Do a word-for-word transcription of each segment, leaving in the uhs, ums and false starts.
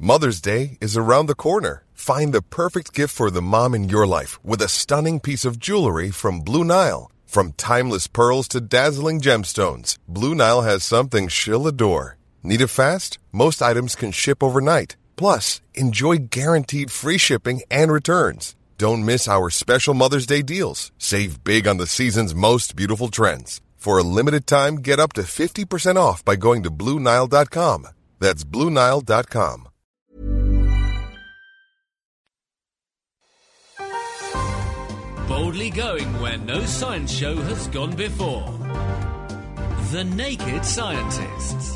Mother's Day is around the corner. Find the perfect gift for the mom in your life with a stunning piece of jewelry from Blue Nile. From timeless pearls to dazzling gemstones, Blue Nile has something she'll adore. Need it fast? Most items can ship overnight. Plus, enjoy guaranteed free shipping and returns. Don't miss our special Mother's Day deals. Save big on the season's most beautiful trends. For a limited time, get up to fifty percent off by going to Blue Nile dot com. That's Blue Nile dot com. Boldly going where no science show has gone before. The Naked Scientists.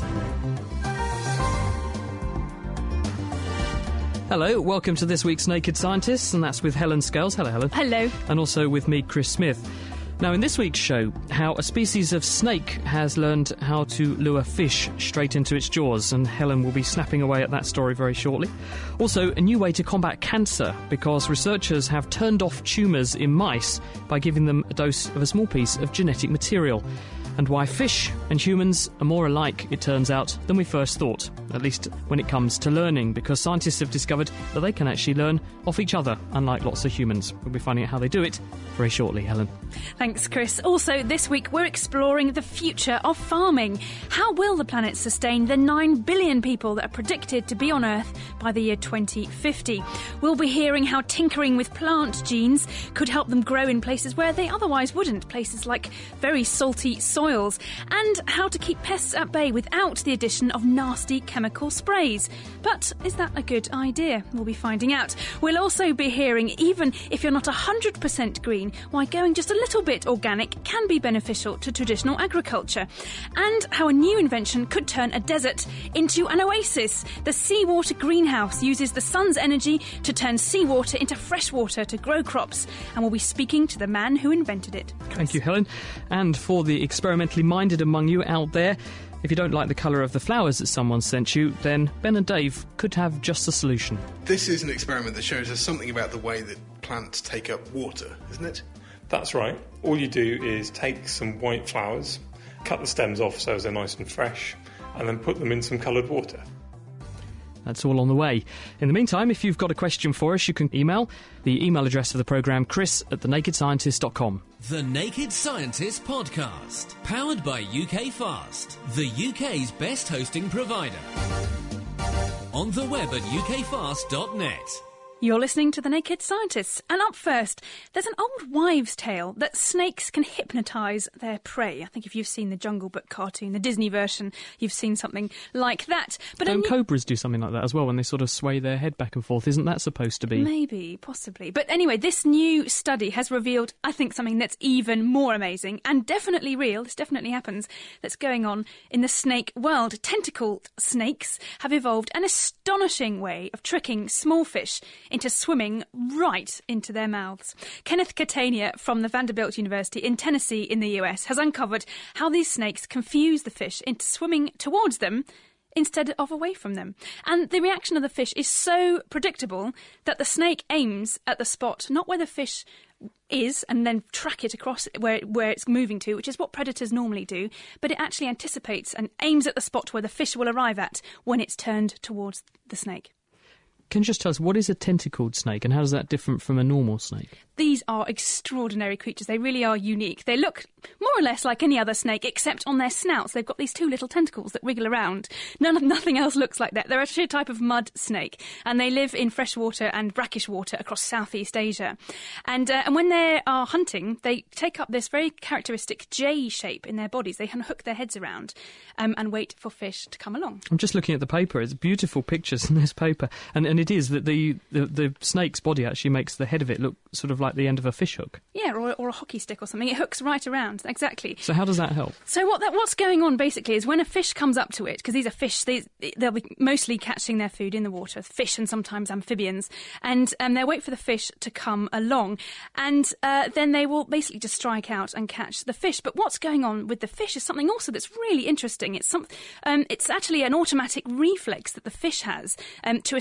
Hello, welcome to this week's Naked Scientists, and that's with Helen Scales. Hello, Helen. Hello. And also with me, Chris Smith. Now, in this week's show, how a species of snake has learned how to lure fish straight into its jaws, and Helen will be snapping away at that story very shortly. Also, a new way to combat cancer, because researchers have turned off tumours in mice by giving them a dose of a small piece of genetic material. And why fish and humans are more alike, it turns out, than we first thought, at least when it comes to learning, because scientists have discovered that they can actually learn off each other, unlike lots of humans. We'll be finding out how they do it very shortly, Helen. Thanks, Chris. Also, this week we're exploring the future of farming. How will the planet sustain the nine billion people that are predicted to be on Earth by the year twenty fifty? We'll be hearing how tinkering with plant genes could help them grow in places where they otherwise wouldn't, places like very salty soils, and how to keep pests at bay without the addition of nasty chemical sprays. But is that a good idea? We'll be finding out. We'll also be hearing, even if you're not one hundred percent green, why going just a little bit organic can be beneficial to traditional agriculture, and how a new invention could turn a desert into an oasis. The seawater greenhouse uses the sun's energy to turn seawater into fresh water to grow crops, and we'll be speaking to the man who invented it. Chris. Thank you, Helen. And for the experimentally minded among you out there, if you don't like the colour of the flowers that someone sent you, then Ben and Dave could have just the solution. This is an experiment that shows us something about the way that plants take up water, isn't it? That's right. All you do is take some white flowers, cut the stems off so they're nice and fresh, and then put them in some coloured water. That's all on the way. In the meantime, if you've got a question for us, you can email the email address of the programme, chris at the naked scientist dot com. The Naked Scientist Podcast, powered by U K Fast, the U K's best hosting provider. On the web at u k fast dot net. You're listening to The Naked Scientists, and up first, there's an old wives' tale that snakes can hypnotise their prey. I think if you've seen the Jungle Book cartoon, the Disney version, you've seen something like that. But Don't new... cobras do something like that as well, when they sort of sway their head back and forth? Isn't that supposed to be? Maybe, possibly. But anyway, this new study has revealed, I think, something that's even more amazing and definitely real, this definitely happens, that's going on in the snake world. Tentacled snakes have evolved an astonishing way of tricking small fish into swimming right into their mouths. Kenneth Catania from the Vanderbilt University in Tennessee in the U S has uncovered how these snakes confuse the fish into swimming towards them instead of away from them. And the reaction of the fish is so predictable that the snake aims at the spot, not where the fish is, and then track it across where, where it's moving to, which is what predators normally do, but it actually anticipates and aims at the spot where the fish will arrive at when it's turned towards the snake. Can you just tell us, what is a tentacled snake and how is that different from a normal snake? These are extraordinary creatures. They really are unique. They look more or less like any other snake, except on their snouts they've got these two little tentacles that wriggle around. None of, nothing else looks like that. They're actually a type of mud snake, and they live in freshwater and brackish water across Southeast Asia. And, uh, and when they are hunting, they take up this very characteristic J shape in their bodies. They can hook their heads around um, and wait for fish to come along. I'm just looking at the paper. It's beautiful pictures in this paper. And, and it is that the, the, the snake's body actually makes the head of it look sort of like the end of a fish hook. Yeah, or, or a hockey stick or something. It hooks right around, exactly. So how does that help? So what that, what's going on basically is when a fish comes up to it, because these are fish, they, they'll be mostly catching their food in the water, fish and sometimes amphibians, and um, they'll wait for the fish to come along, and uh, then they will basically just strike out and catch the fish. But what's going on with the fish is something also that's really interesting. It's some, um, it's actually an automatic reflex that the fish has um, to escape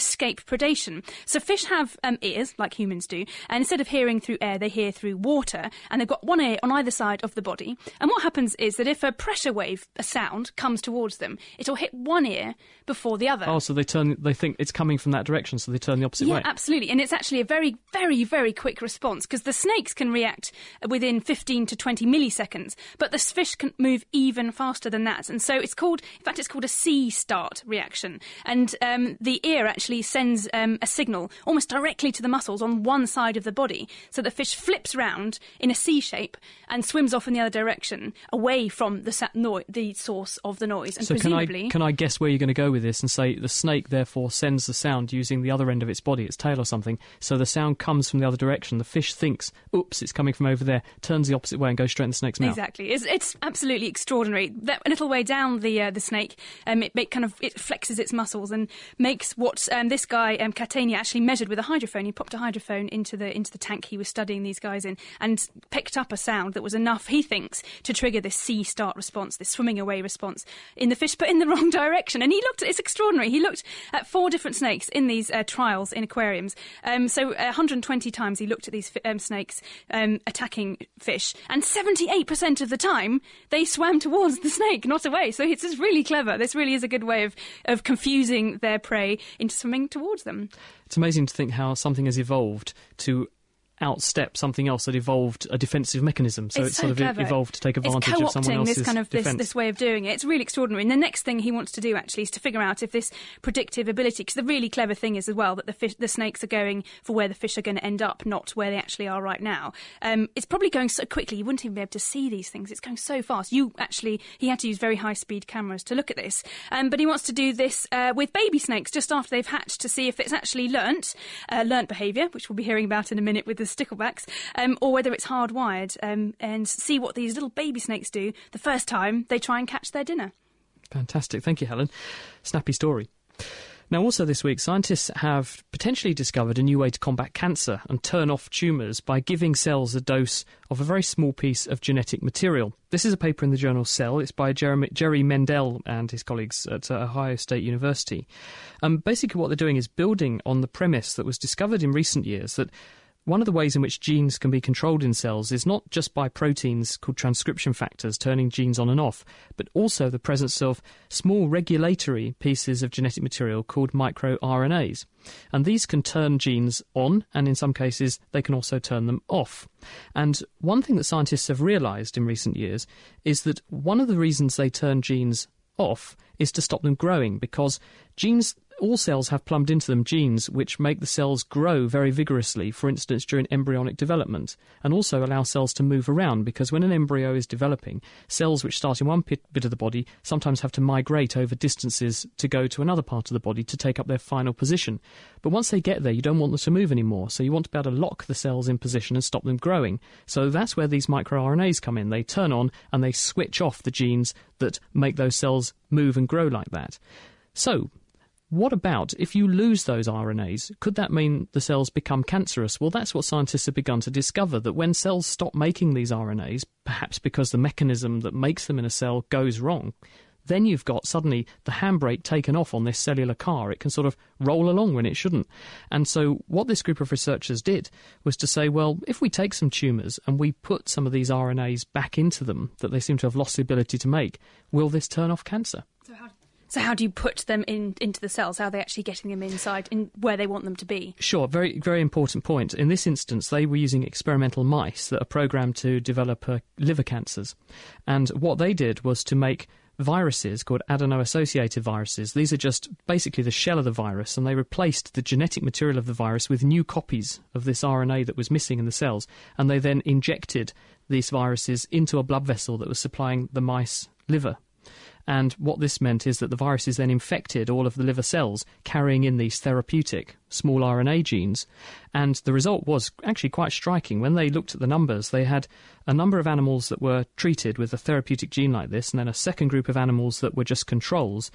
predation. So fish have um, ears, like humans do, and instead of hearing through air, they hear through water, and they've got one ear on either side of the body. And what happens is that if a pressure wave, a sound, comes towards them, it'll hit one ear before the other. Oh, so they turn. They think it's coming from that direction, so they turn the opposite yeah, way. Yeah, absolutely. And it's actually a very, very, very quick response, because the snakes can react within fifteen to twenty milliseconds, but the fish can move even faster than that. And so it's called, in fact, it's called a C-start reaction. And um, the ear actually sends um, a signal almost directly to the muscles on one side of the body, so the fish flips round in a C shape and swims off in the other direction, away from the sa- no- the source of the noise. And so presumably, can I, can I guess where you're going to go with this and say the snake therefore sends the sound using the other end of its body, its tail or something, so the sound comes from the other direction. The fish thinks, oops, it's coming from over there, turns the opposite way and goes straight in the snake's mouth. Exactly. It's, it's absolutely extraordinary. That a little way down the uh, the snake, um, it, it kind of it flexes its muscles and makes what um, this guy um, Catania actually measured with a hydrophone. He popped a hydrophone into the into the tank he was studying these guys in and picked up a sound that was enough, he thinks, to trigger this C-start response, this swimming away response in the fish, but in the wrong direction. And he looked at it's extraordinary. He looked at four different snakes in these uh, trials in aquariums. Um, so uh, one hundred twenty times he looked at these um, snakes um, attacking fish, and seventy-eight percent of the time they swam towards the snake, not away. So it's just really clever. This really is a good way of, of confusing their prey into swimming towards them. It's amazing to think how something has evolved to outstep something else that evolved a defensive mechanism. So it's, it's so sort of clever. evolved to take advantage it's of someone else's this kind of this, defense. this way of doing it. It's really extraordinary. And the next thing he wants to do actually is to figure out if this predictive ability, because the really clever thing is as well that the fish, the snakes are going for where the fish are going to end up, not where they actually are right now. Um, it's probably going so quickly you wouldn't even be able to see these things. It's going so fast. You actually he had to use very high speed cameras to look at this. Um, but he wants to do this uh, with baby snakes just after they've hatched to see if it's actually learnt uh, learnt behaviour, which we'll be hearing about in a minute with the sticklebacks. Um, or whether it's hardwired, um, and see what these little baby snakes do the first time they try and catch their dinner. Fantastic. Thank you, Helen. Snappy story. Now, also this week, scientists have potentially discovered a new way to combat cancer and turn off tumours by giving cells a dose of a very small piece of genetic material. This is a paper in the journal Cell. It's by Jeremy, Jerry Mendel and his colleagues at uh, Ohio State University. Um, basically, what they're doing is building on the premise that was discovered in recent years that one of the ways in which genes can be controlled in cells is not just by proteins called transcription factors turning genes on and off, but also the presence of small regulatory pieces of genetic material called microR N As. And these can turn genes on, and in some cases they can also turn them off. And one thing that scientists have realised in recent years is that one of the reasons they turn genes off is to stop them growing, because genes, all cells have plumbed into them genes which make the cells grow very vigorously, for instance during embryonic development, and also allow cells to move around, because when an embryo is developing, cells which start in one bit of the body sometimes have to migrate over distances to go to another part of the body to take up their final position. But once they get there, you don't want them to move anymore, so you want to be able to lock the cells in position and stop them growing. So that's where these microR N As come in. They turn on and they switch off the genes that make those cells move and grow like that. So what about if you lose those R N As? Could that mean the cells become cancerous? Well, that's what scientists have begun to discover, that when cells stop making these R N As, perhaps because the mechanism that makes them in a cell goes wrong, then you've got suddenly the handbrake taken off on this cellular car. It can sort of roll along when it shouldn't. And so what this group of researchers did was to say, well, if we take some tumours and we put some of these R N As back into them that they seem to have lost the ability to make, will this turn off cancer? So how So how do you put them in into the cells? How are they actually getting them inside, in where they want them to be? Sure, very very important point. In this instance, they were using experimental mice that are programmed to develop uh, liver cancers. And what they did was to make viruses called adeno-associated viruses. These are just basically the shell of the virus, and they replaced the genetic material of the virus with new copies of this R N A that was missing in the cells. And they then injected these viruses into a blood vessel that was supplying the mice liver. And what this meant is that the viruses then infected all of the liver cells, carrying in these therapeutic small R N A genes. And the result was actually quite striking. When they looked at the numbers, they had a number of animals that were treated with a therapeutic gene like this, and then a second group of animals that were just controls.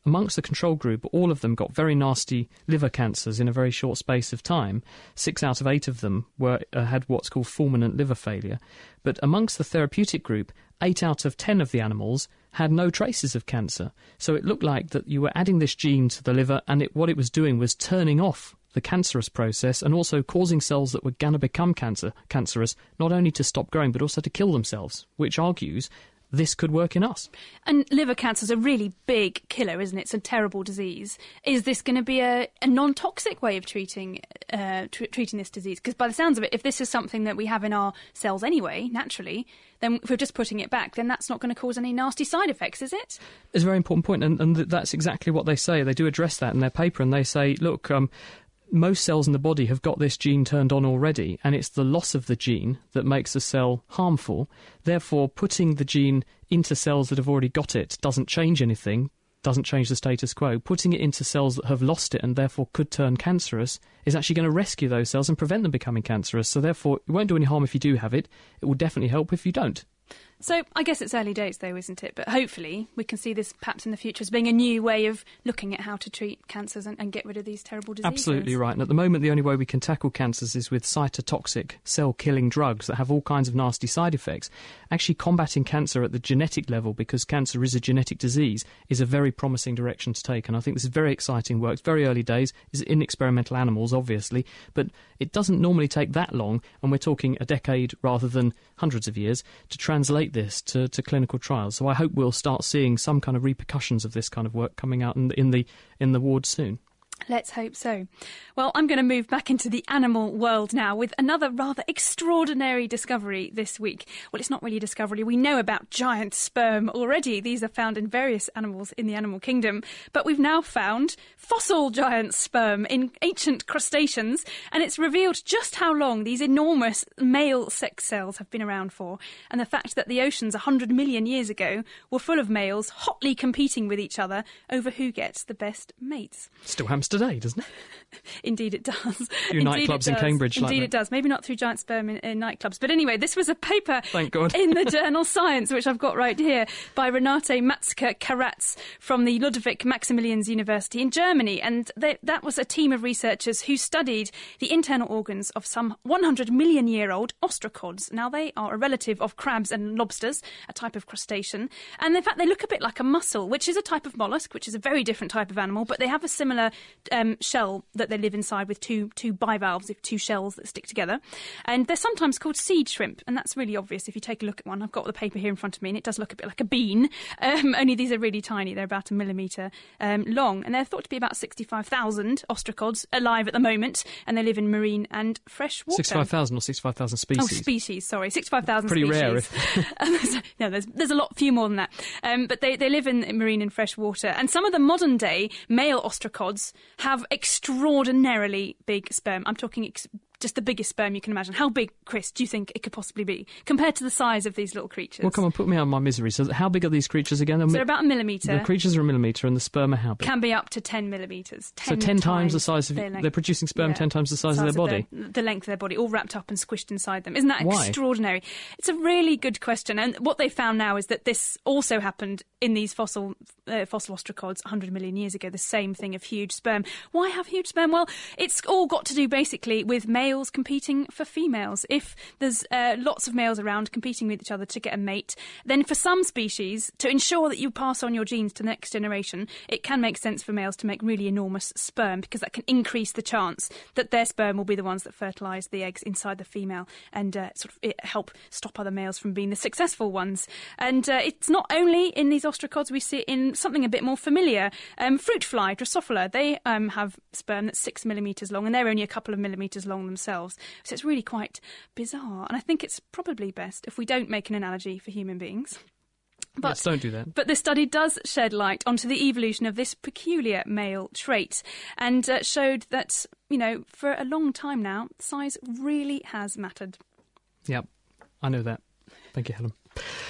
amongst the control group, all of them got very nasty liver cancers in a very short space of time. Six out of eight of them were uh, had what's called fulminant liver failure. But amongst the therapeutic group, eight out of ten of the animals had no traces of cancer. So it looked like that you were adding this gene to the liver, and it, what it was doing was turning off the cancerous process and also causing cells that were going to become cancer cancerous not only to stop growing but also to kill themselves, which argues this could work in us. And liver cancer is a really big killer, isn't it? It's a terrible disease. Is this going to be a, a non-toxic way of treating uh, tr- treating this disease? Because by the sounds of it, if this is something that we have in our cells anyway, naturally, then if we're just putting it back, then that's not going to cause any nasty side effects, is it? It's a very important point, and, and that's exactly what they say. They do address that in their paper, and they say, look, um, most cells in the body have got this gene turned on already, and it's the loss of the gene that makes the cell harmful. Therefore, putting the gene into cells that have already got it doesn't change anything, doesn't change the status quo. Putting it into cells that have lost it and therefore could turn cancerous is actually going to rescue those cells and prevent them becoming cancerous. So therefore, it won't do any harm if you do have it. It will definitely help if you don't. So I guess it's early days, though, isn't it? But hopefully we can see this perhaps in the future as being a new way of looking at how to treat cancers and, and get rid of these terrible diseases. Absolutely right. And at the moment, the only way we can tackle cancers is with cytotoxic, cell-killing drugs that have all kinds of nasty side effects. Actually combating cancer at the genetic level, because cancer is a genetic disease, is a very promising direction to take. And I think this is very exciting work. It's very early days. It's in experimental animals, obviously. But it doesn't normally take that long, and we're talking a decade rather than hundreds of years, to translate this to, to clinical trials. So I hope we'll start seeing some kind of repercussions of this kind of work coming out in the in the, in the ward soon. Let's hope so. Well, I'm going to move back into the animal world now with another rather extraordinary discovery this week. Well, it's not really a discovery. We know about giant sperm already. These are found in various animals in the animal kingdom. But we've now found fossil giant sperm in ancient crustaceans, and it's revealed just how long these enormous male sex cells have been around for, and the fact that the oceans one hundred million years ago were full of males hotly competing with each other over who gets the best mates. Still happens today, doesn't it? Indeed it does. A few nightclubs in Cambridge like that. Indeed it does. Maybe not through giant sperm in, in nightclubs. But anyway, this was a paper Thank God. in the journal Science, which I've got right here, by Renate Matzke-Karatz from the Ludwig Maximilians University in Germany. And they, that was a team of researchers who studied the internal organs of some one hundred million year old ostracods. Now, they are a relative of crabs and lobsters, a type of crustacean. And in fact, they look a bit like a mussel, which is a type of mollusk, which is a very different type of animal, but they have a similar Um, shell that they live inside with two two bivalves, two shells that stick together. And they're sometimes called seed shrimp, and that's really obvious if you take a look at one. I've got the paper here in front of me, and it does look a bit like a bean, um, only these are really tiny. They're about a millimetre um, long, and they're thought to be about sixty-five thousand ostracods alive at the moment, and they live in marine and fresh water. sixty-five thousand or sixty-five thousand species? Oh, species, sorry. sixty-five thousand Pretty species. rare. If... no, there's, there's a lot, few more than that. Um, but they, they live in, in marine and fresh water. And some of the modern day male ostracods have extraordinarily big sperm. I'm talking ex- just the biggest sperm you can imagine. How big, Chris, do you think it could possibly be compared to the size of these little creatures? Well, come on, put me out of my misery. So how big are these creatures again? So they're about a millimetre. The creatures are a millimetre, and the sperm are how big? Can be up to ten millimetres. So ten times the size of... They're producing sperm yeah, ten times the size, size of their of body? Their, the length of their body, all wrapped up and squished inside them. Isn't that Why? extraordinary? It's a really good question. And what they found now is that this also happened in these fossil uh, fossil ostracods one hundred million years ago, the same thing of huge sperm. Why have huge sperm? Well, it's all got to do basically with males competing for females. If there's uh, lots of males around competing with each other to get a mate, then for some species, to ensure that you pass on your genes to the next generation, it can make sense for males to make really enormous sperm, because that can increase the chance that their sperm will be the ones that fertilise the eggs inside the female, and uh, sort of it help stop other males from being the successful ones. And uh, it's not only in these ostracods, we see it in something a bit more familiar. Um, fruit fly, Drosophila, they um, have sperm that's six millimetres long, and they're only a couple of millimetres long themselves. So it's really quite bizarre. And I think it's probably best if we don't make an analogy for human beings. But, yes, don't do that. But the study does shed light onto the evolution of this peculiar male trait, and uh, showed that, you know, for a long time now, size really has mattered. Yep, I know that. Thank you, Helen.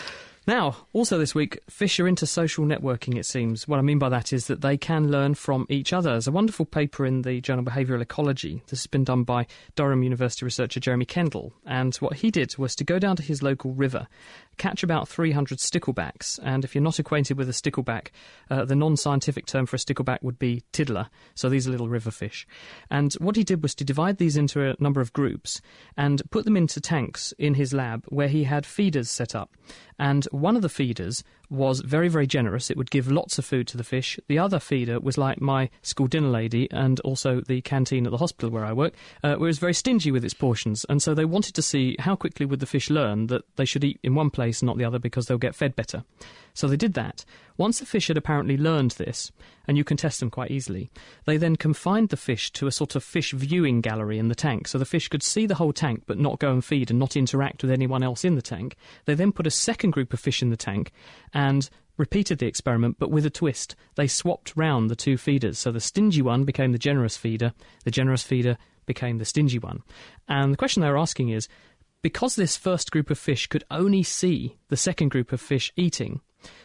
Now, also this week, fish are into social networking, it seems. What I mean by that is that they can learn from each other. There's a wonderful paper in the journal Behavioural Ecology. This has been done by Durham University researcher Jeremy Kendall. And what he did was to go down to his local river, catch about three hundred sticklebacks. And if you're not acquainted with a stickleback, uh, the non-scientific term for a stickleback would be tiddler. So these are little river fish. And what he did was to divide these into a number of groups and put them into tanks in his lab where he had feeders set up. And one of the feeders was very, very generous. It would give lots of food to the fish. The other feeder was like my school dinner lady and also the canteen at the hospital where I work, uh, where it was very stingy with its portions. And so they wanted to see how quickly would the fish learn that they should eat in one place and not the other because they'll get fed better. So they did that. Once the fish had apparently learned this, and you can test them quite easily, they then confined the fish to a sort of fish viewing gallery in the tank, so the fish could see the whole tank but not go and feed and not interact with anyone else in the tank. They then put a second group of fish in the tank and repeated the experiment, but with a twist. They swapped round the two feeders, so the stingy one became the generous feeder, the generous feeder became the stingy one. And the question they were asking is, because this first group of fish could only see the second group of fish eating,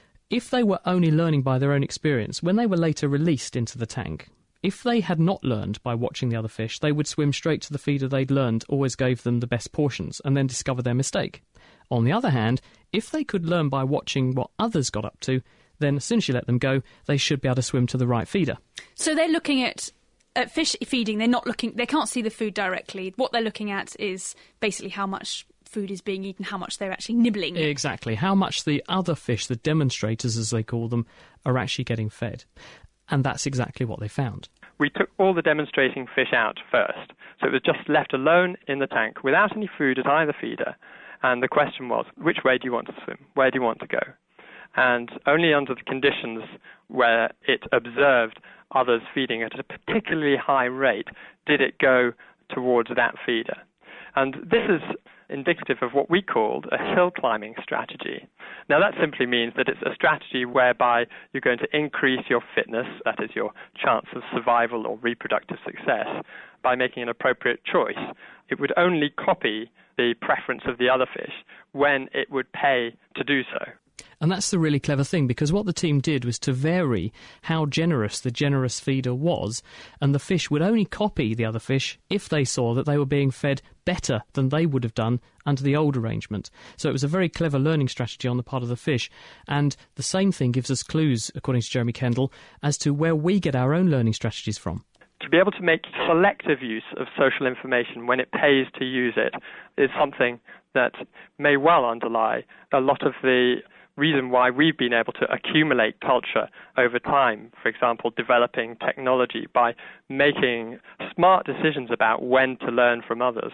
if they were only learning by their own experience, when they were later released into the tank, if they had not learned by watching the other fish, they would swim straight to the feeder they'd learned always gave them the best portions and then discover their mistake. On the other hand, if they could learn by watching what others got up to, then as soon as you let them go, they should be able to swim to the right feeder. So they're looking at At fish feeding, they're not looking, they can't see the food directly. What they're looking at is basically how much food is being eaten, how much they're actually nibbling. Exactly, how much the other fish, the demonstrators as they call them, are actually getting fed. And that's exactly what they found. We took all the demonstrating fish out first, so it was just left alone in the tank without any food at either feeder. And the question was, which way do you want to swim? Where do you want to go? And only under the conditions where it observed others feeding at a particularly high rate did it go towards that feeder. And this is indicative of what we called a hill climbing strategy. Now that simply means that it's a strategy whereby you're going to increase your fitness, that is your chance of survival or reproductive success, by making an appropriate choice. It would only copy the preference of the other fish when it would pay to do so. And that's the really clever thing, because what the team did was to vary how generous the generous feeder was, and the fish would only copy the other fish if they saw that they were being fed better than they would have done under the old arrangement. So it was a very clever learning strategy on the part of the fish, and the same thing gives us clues, according to Jeremy Kendall, as to where we get our own learning strategies from. To be able to make selective use of social information when it pays to use it is something that may well underlie a lot of the reason why we've been able to accumulate culture over time, for example, developing technology by making smart decisions about when to learn from others.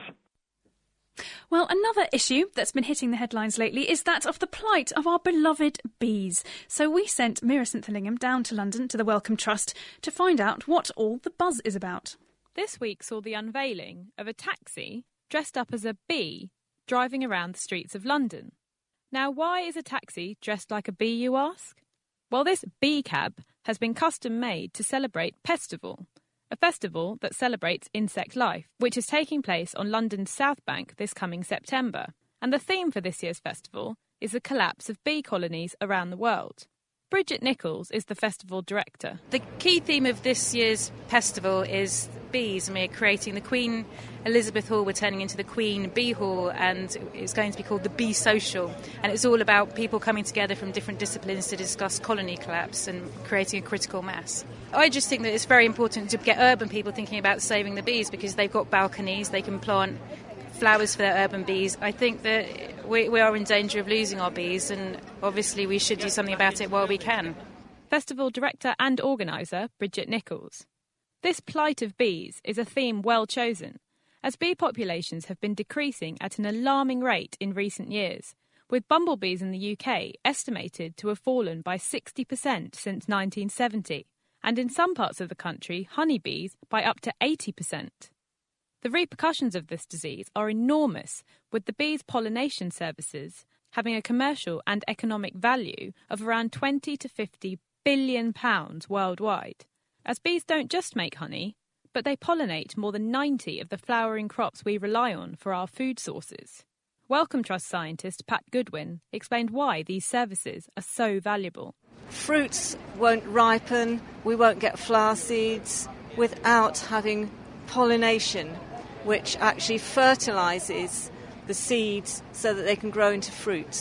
Well, another issue that's been hitting the headlines lately is that of the plight of our beloved bees. So we sent Mira Synthlingham down to London to the Wellcome Trust to find out what all the buzz is about. This week saw the unveiling of a taxi dressed up as a bee driving around the streets of London. Now, why is a taxi dressed like a bee, you ask? Well, this bee cab has been custom-made to celebrate Pestival, a festival that celebrates insect life, which is taking place on London's South Bank this coming September. And the theme for this year's festival is the collapse of bee colonies around the world. Bridget Nichols is the festival director. The key theme of this year's festival is bees, and we're creating the Queen Elizabeth Hall. We're turning into the Queen Bee Hall, and it's going to be called the Bee Social. And it's all about people coming together from different disciplines to discuss colony collapse and creating a critical mass. I just think that it's very important to get urban people thinking about saving the bees, because they've got balconies, they can plant flowers for their urban bees. I think that we, we are in danger of losing our bees, and obviously we should do something about it while we can. Festival director and organiser Bridget Nichols. This plight of bees is a theme well chosen, as bee populations have been decreasing at an alarming rate in recent years, with bumblebees in the U K estimated to have fallen by sixty percent since nineteen seventy, and in some parts of the country, honeybees by up to eighty percent. The repercussions of this disease are enormous, with the bees' pollination services having a commercial and economic value of around twenty to fifty billion pounds worldwide. As bees don't just make honey, but they pollinate more than ninety of the flowering crops we rely on for our food sources. Wellcome Trust scientist Pat Goodwin explained why these services are so valuable. Fruits won't ripen, we won't get flower seeds without having pollination, which actually fertilises the seeds so that they can grow into fruits.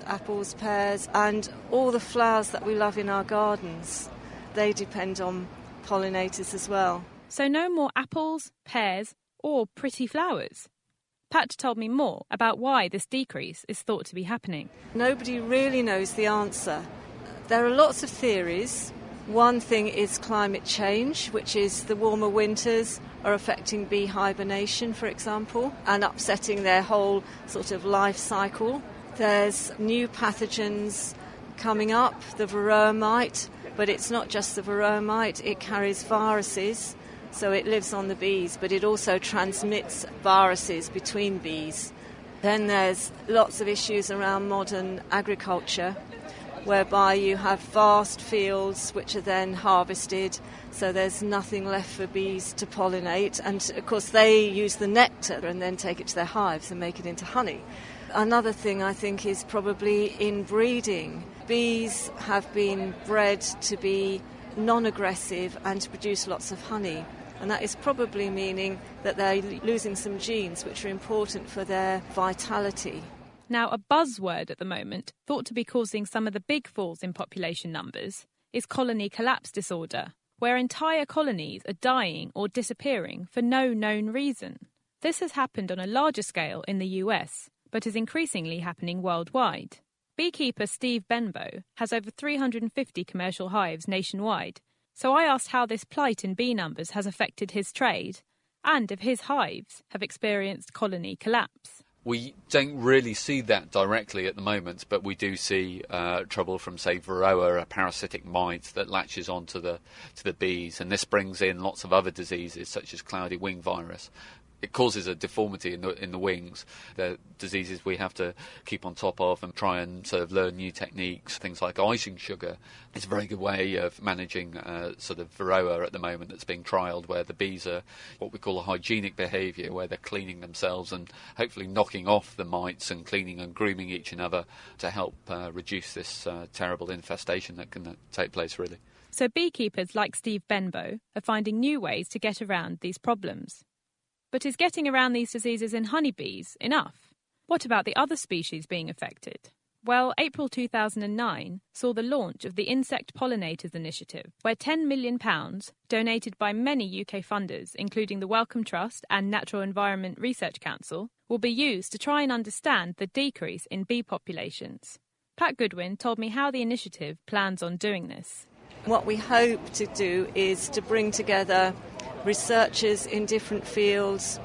apples, pears, and all the flowers that we love in our gardens. They depend on pollinators as well. So no more apples, pears, or pretty flowers. Pat told me more about why this decrease is thought to be happening. Nobody really knows the answer. There are lots of theories. One thing is climate change, which is the warmer winters are affecting bee hibernation, for example, and upsetting their whole sort of life cycle. There's new pathogens coming up, the varroa mite, but it's not just the varroa mite, it carries viruses. So it lives on the bees, but it also transmits viruses between bees. Then there's lots of issues around modern agriculture, whereby you have vast fields which are then harvested, so there's nothing left for bees to pollinate. And, of course, they use the nectar and then take it to their hives and make it into honey. Another thing, I think, is probably inbreeding. Bees have been bred to be non-aggressive and to produce lots of honey. And that is probably meaning that they're losing some genes which are important for their vitality. Now, a buzzword at the moment, thought to be causing some of the big falls in population numbers, is colony collapse disorder, where entire colonies are dying or disappearing for no known reason. This has happened on a larger scale in the U S, but is increasingly happening worldwide. Beekeeper Steve Benbow has over three hundred fifty commercial hives nationwide, so I asked how this plight in bee numbers has affected his trade and if his hives have experienced colony collapse. We don't really see that directly at the moment, but we do see uh, trouble from, say, varroa, a parasitic mite that latches onto the to the bees, and this brings in lots of other diseases such as cloudy wing virus. It causes a deformity in the, in the wings. They're diseases we have to keep on top of and try and sort of learn new techniques. Things like icing sugar is a very good way of managing uh, sort of varroa at the moment that's being trialled, where the bees are what we call a hygienic behaviour, where they're cleaning themselves and hopefully knocking off the mites and cleaning and grooming each other to help uh, reduce this uh, terrible infestation that can uh, take place, really. So beekeepers like Steve Benbow are finding new ways to get around these problems. But is getting around these diseases in honeybees enough? What about the other species being affected? Well, April two thousand nine saw the launch of the Insect Pollinators Initiative, where ten million pounds, donated by many U K funders, including the Wellcome Trust and Natural Environment Research Council, will be used to try and understand the decrease in bee populations. Pat Goodwin told me how the initiative plans on doing this. What we hope to do is to bring together researchers in different fields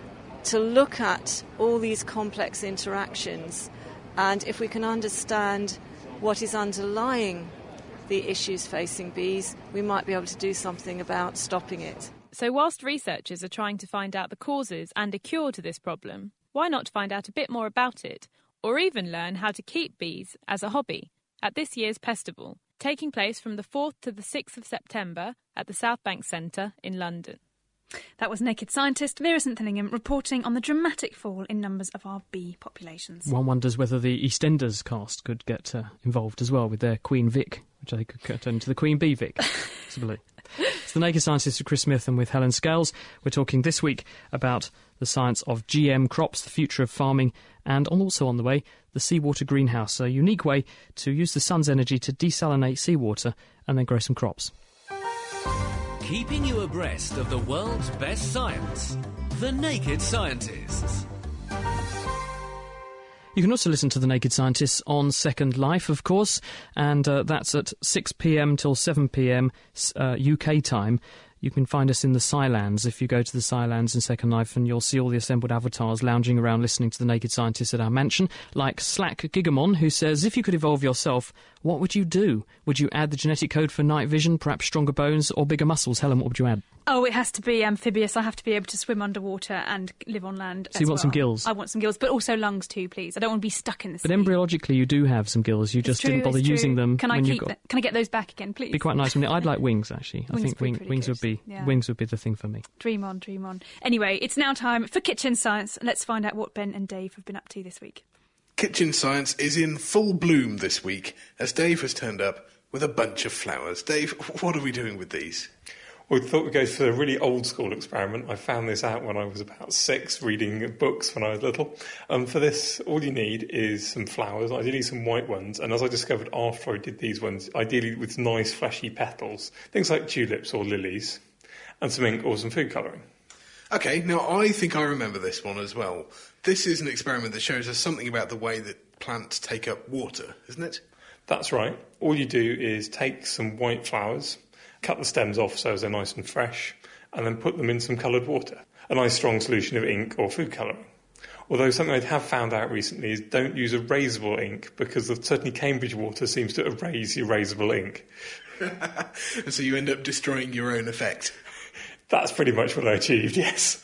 to look at all these complex interactions, and if we can understand what is underlying the issues facing bees, we might be able to do something about stopping it. So whilst researchers are trying to find out the causes and a cure to this problem, why not find out a bit more about it, or even learn how to keep bees as a hobby at this year's Pestival, taking place from the fourth to the sixth of September at the South Bank Centre in London. That was Naked Scientist Vera St-Thinningham reporting on the dramatic fall in numbers of our bee populations. One wonders whether the EastEnders cast could get uh, involved as well with their Queen Vic, which they could turn into the Queen Bee Vic, possibly. It's the Naked Scientist with Chris Smith and with Helen Scales. We're talking this week about the science of G M crops, the future of farming, and on also on the way, the seawater greenhouse, a unique way to use the sun's energy to desalinate seawater and then grow some crops. Keeping you abreast of the world's best science, The Naked Scientists. You can also listen to The Naked Scientists on Second Life, of course, and uh, that's at six p.m. till seven p.m. Uh, U K time. You can find us in the Scilands if you go to the Scilands in Second Life, and you'll see all the assembled avatars lounging around listening to The Naked Scientists at our mansion, like Slack Gigamon, who says, if you could evolve yourself, what would you do? Would you add the genetic code for night vision, perhaps stronger bones or bigger muscles? Helen, what would you add? Oh, it has to be amphibious. I have to be able to swim underwater and live on land. So you want well. some gills? I want some gills, but also lungs too, please. I don't want to be stuck in the sea. But embryologically, you do have some gills. You just true, didn't bother it's using true. them. Can when I you keep? got... The, can I get those back again, please? Be quite nice. I mean, I'd like wings actually. Wings I think would be wing, pretty wings good. would be Yeah. wings would be the thing for me. Dream on, dream on. Anyway, it's now time for Kitchen Science. Let's find out what Ben and Dave have been up to this week. Kitchen Science is in full bloom this week as Dave has turned up with a bunch of flowers. Dave, what are we doing with these? We thought we'd go for a really old-school experiment. I found this out when I was about six, reading books when I was little. Um, for this, all you need is some flowers, ideally some white ones, and as I discovered after I did these ones, ideally with nice fleshy petals, things like tulips or lilies, and some ink or some food colouring. OK, now I think I remember this one as well. This is an experiment that shows us something about the way that plants take up water, isn't it? That's right. All you do is take some white flowers, cut the stems off so they're nice and fresh, and then put them in some coloured water. A nice strong solution of ink or food colouring. Although something I have found out recently is don't use erasable ink, because certainly Cambridge water seems to erase erasable ink. And so you end up destroying your own effect. That's pretty much what I achieved, yes.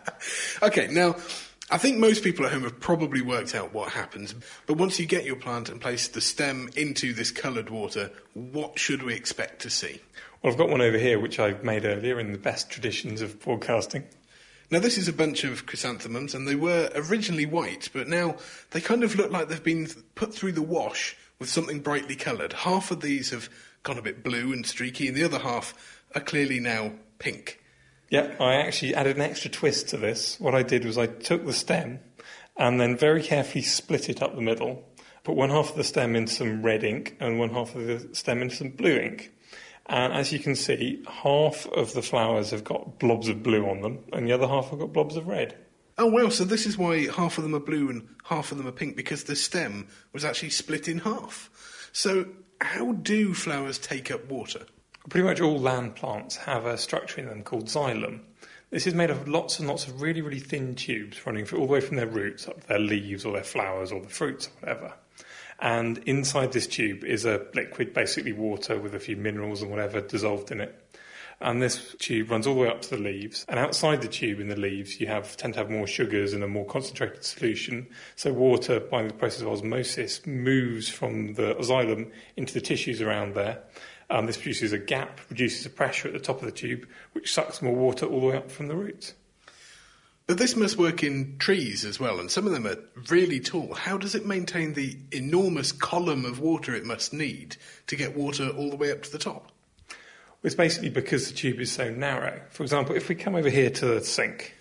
OK, now, I think most people at home have probably worked out what happens, but once you get your plant and place the stem into this coloured water, what should we expect to see? Well, I've got one over here which I made earlier in the best traditions of broadcasting. Now, this is a bunch of chrysanthemums, and they were originally white, but now they kind of look like they've been put through the wash with something brightly coloured. Half of these have gone a bit blue and streaky, and the other half are clearly now pink. Yeah, I actually added an extra twist to this. What I did was I took the stem and then very carefully split it up the middle, put one half of the stem into some red ink and one half of the stem into some blue ink. And as you can see, half of the flowers have got blobs of blue on them, and the other half have got blobs of red. Oh, well, so this is why half of them are blue and half of them are pink, because the stem was actually split in half. So how do flowers take up water? Pretty much all land plants have a structure in them called xylem. This is made of lots and lots of really, really thin tubes running all the way from their roots up to their leaves or their flowers or the fruits or whatever. And inside this tube is a liquid, basically water with a few minerals and whatever dissolved in it. And this tube runs all the way up to the leaves. And outside the tube in the leaves, you have tend to have more sugars and a more concentrated solution. So water, by the process of osmosis, moves from the xylem into the tissues around there. Um, this produces a gap, reduces the pressure at the top of the tube, which sucks more water all the way up from the roots. But this must work in trees as well, and some of them are really tall. How does it maintain the enormous column of water it must need to get water all the way up to the top? Well, it's basically because the tube is so narrow. For example, if we come over here to the sink,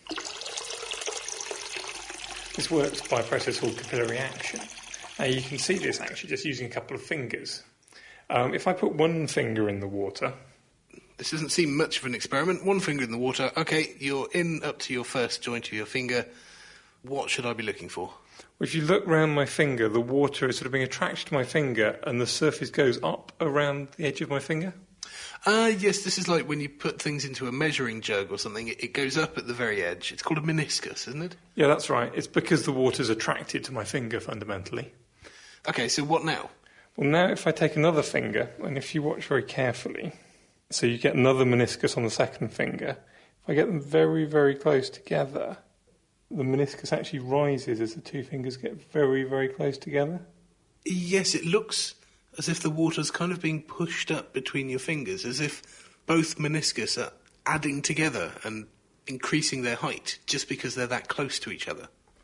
this works by a process called capillary action. Now you can see this actually just using a couple of fingers. Um, if I put one finger in the water... This doesn't seem much of an experiment. One finger in the water. OK, you're in up to your first joint of your finger. What should I be looking for? Well, if you look round my finger, the water is sort of being attracted to my finger and the surface goes up around the edge of my finger. Ah, uh, yes, this is like when you put things into a measuring jug or something. It, it goes up at the very edge. It's called a meniscus, isn't it? Yeah, that's right. It's because the water's attracted to my finger, fundamentally. OK, so what now? Well, now if I take another finger, and if you watch very carefully... So you get another meniscus on the second finger. If I get them very, very close together, the meniscus actually rises as the two fingers get very, very close together. Yes, it looks as if the water's kind of being pushed up between your fingers, as if both meniscus are adding together and increasing their height just because they're that close to each other.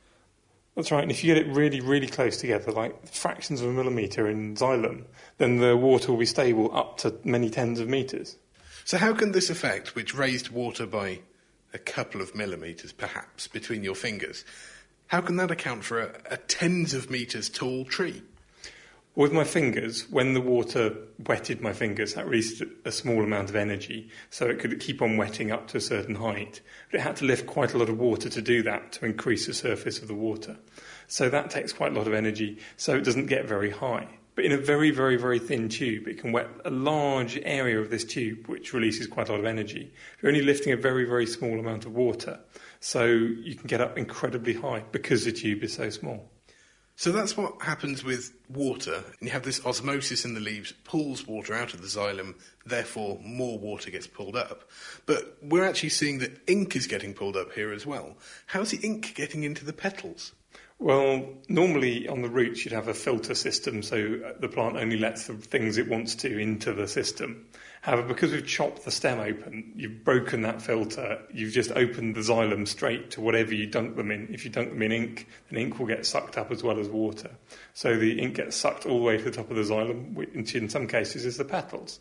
That's right, and if you get it really, really close together, like fractions of a millimetre in xylem, then the water will be stable up to many tens of metres. So how can this effect, which raised water by a couple of millimetres perhaps between your fingers, how can that account for a, a tens of metres tall tree? With my fingers, when the water wetted my fingers, that released a small amount of energy, so it could keep on wetting up to a certain height. But it had to lift quite a lot of water to do that, to increase the surface of the water. So that takes quite a lot of energy, so it doesn't get very high. But in a very, very, very thin tube, it can wet a large area of this tube, which releases quite a lot of energy. You're only lifting a very, very small amount of water, so you can get up incredibly high because the tube is so small. So that's what happens with water. And you have this osmosis in the leaves, pulls water out of the xylem, therefore more water gets pulled up. But we're actually seeing that ink is getting pulled up here as well. How's the ink getting into the petals? Well, normally on the roots you'd have a filter system, so the plant only lets the things it wants to into the system. However, because we've chopped the stem open, you've broken that filter, you've just opened the xylem straight to whatever you dunk them in. If you dunk them in ink, then ink will get sucked up as well as water. So the ink gets sucked all the way to the top of the xylem, which in some cases is the petals.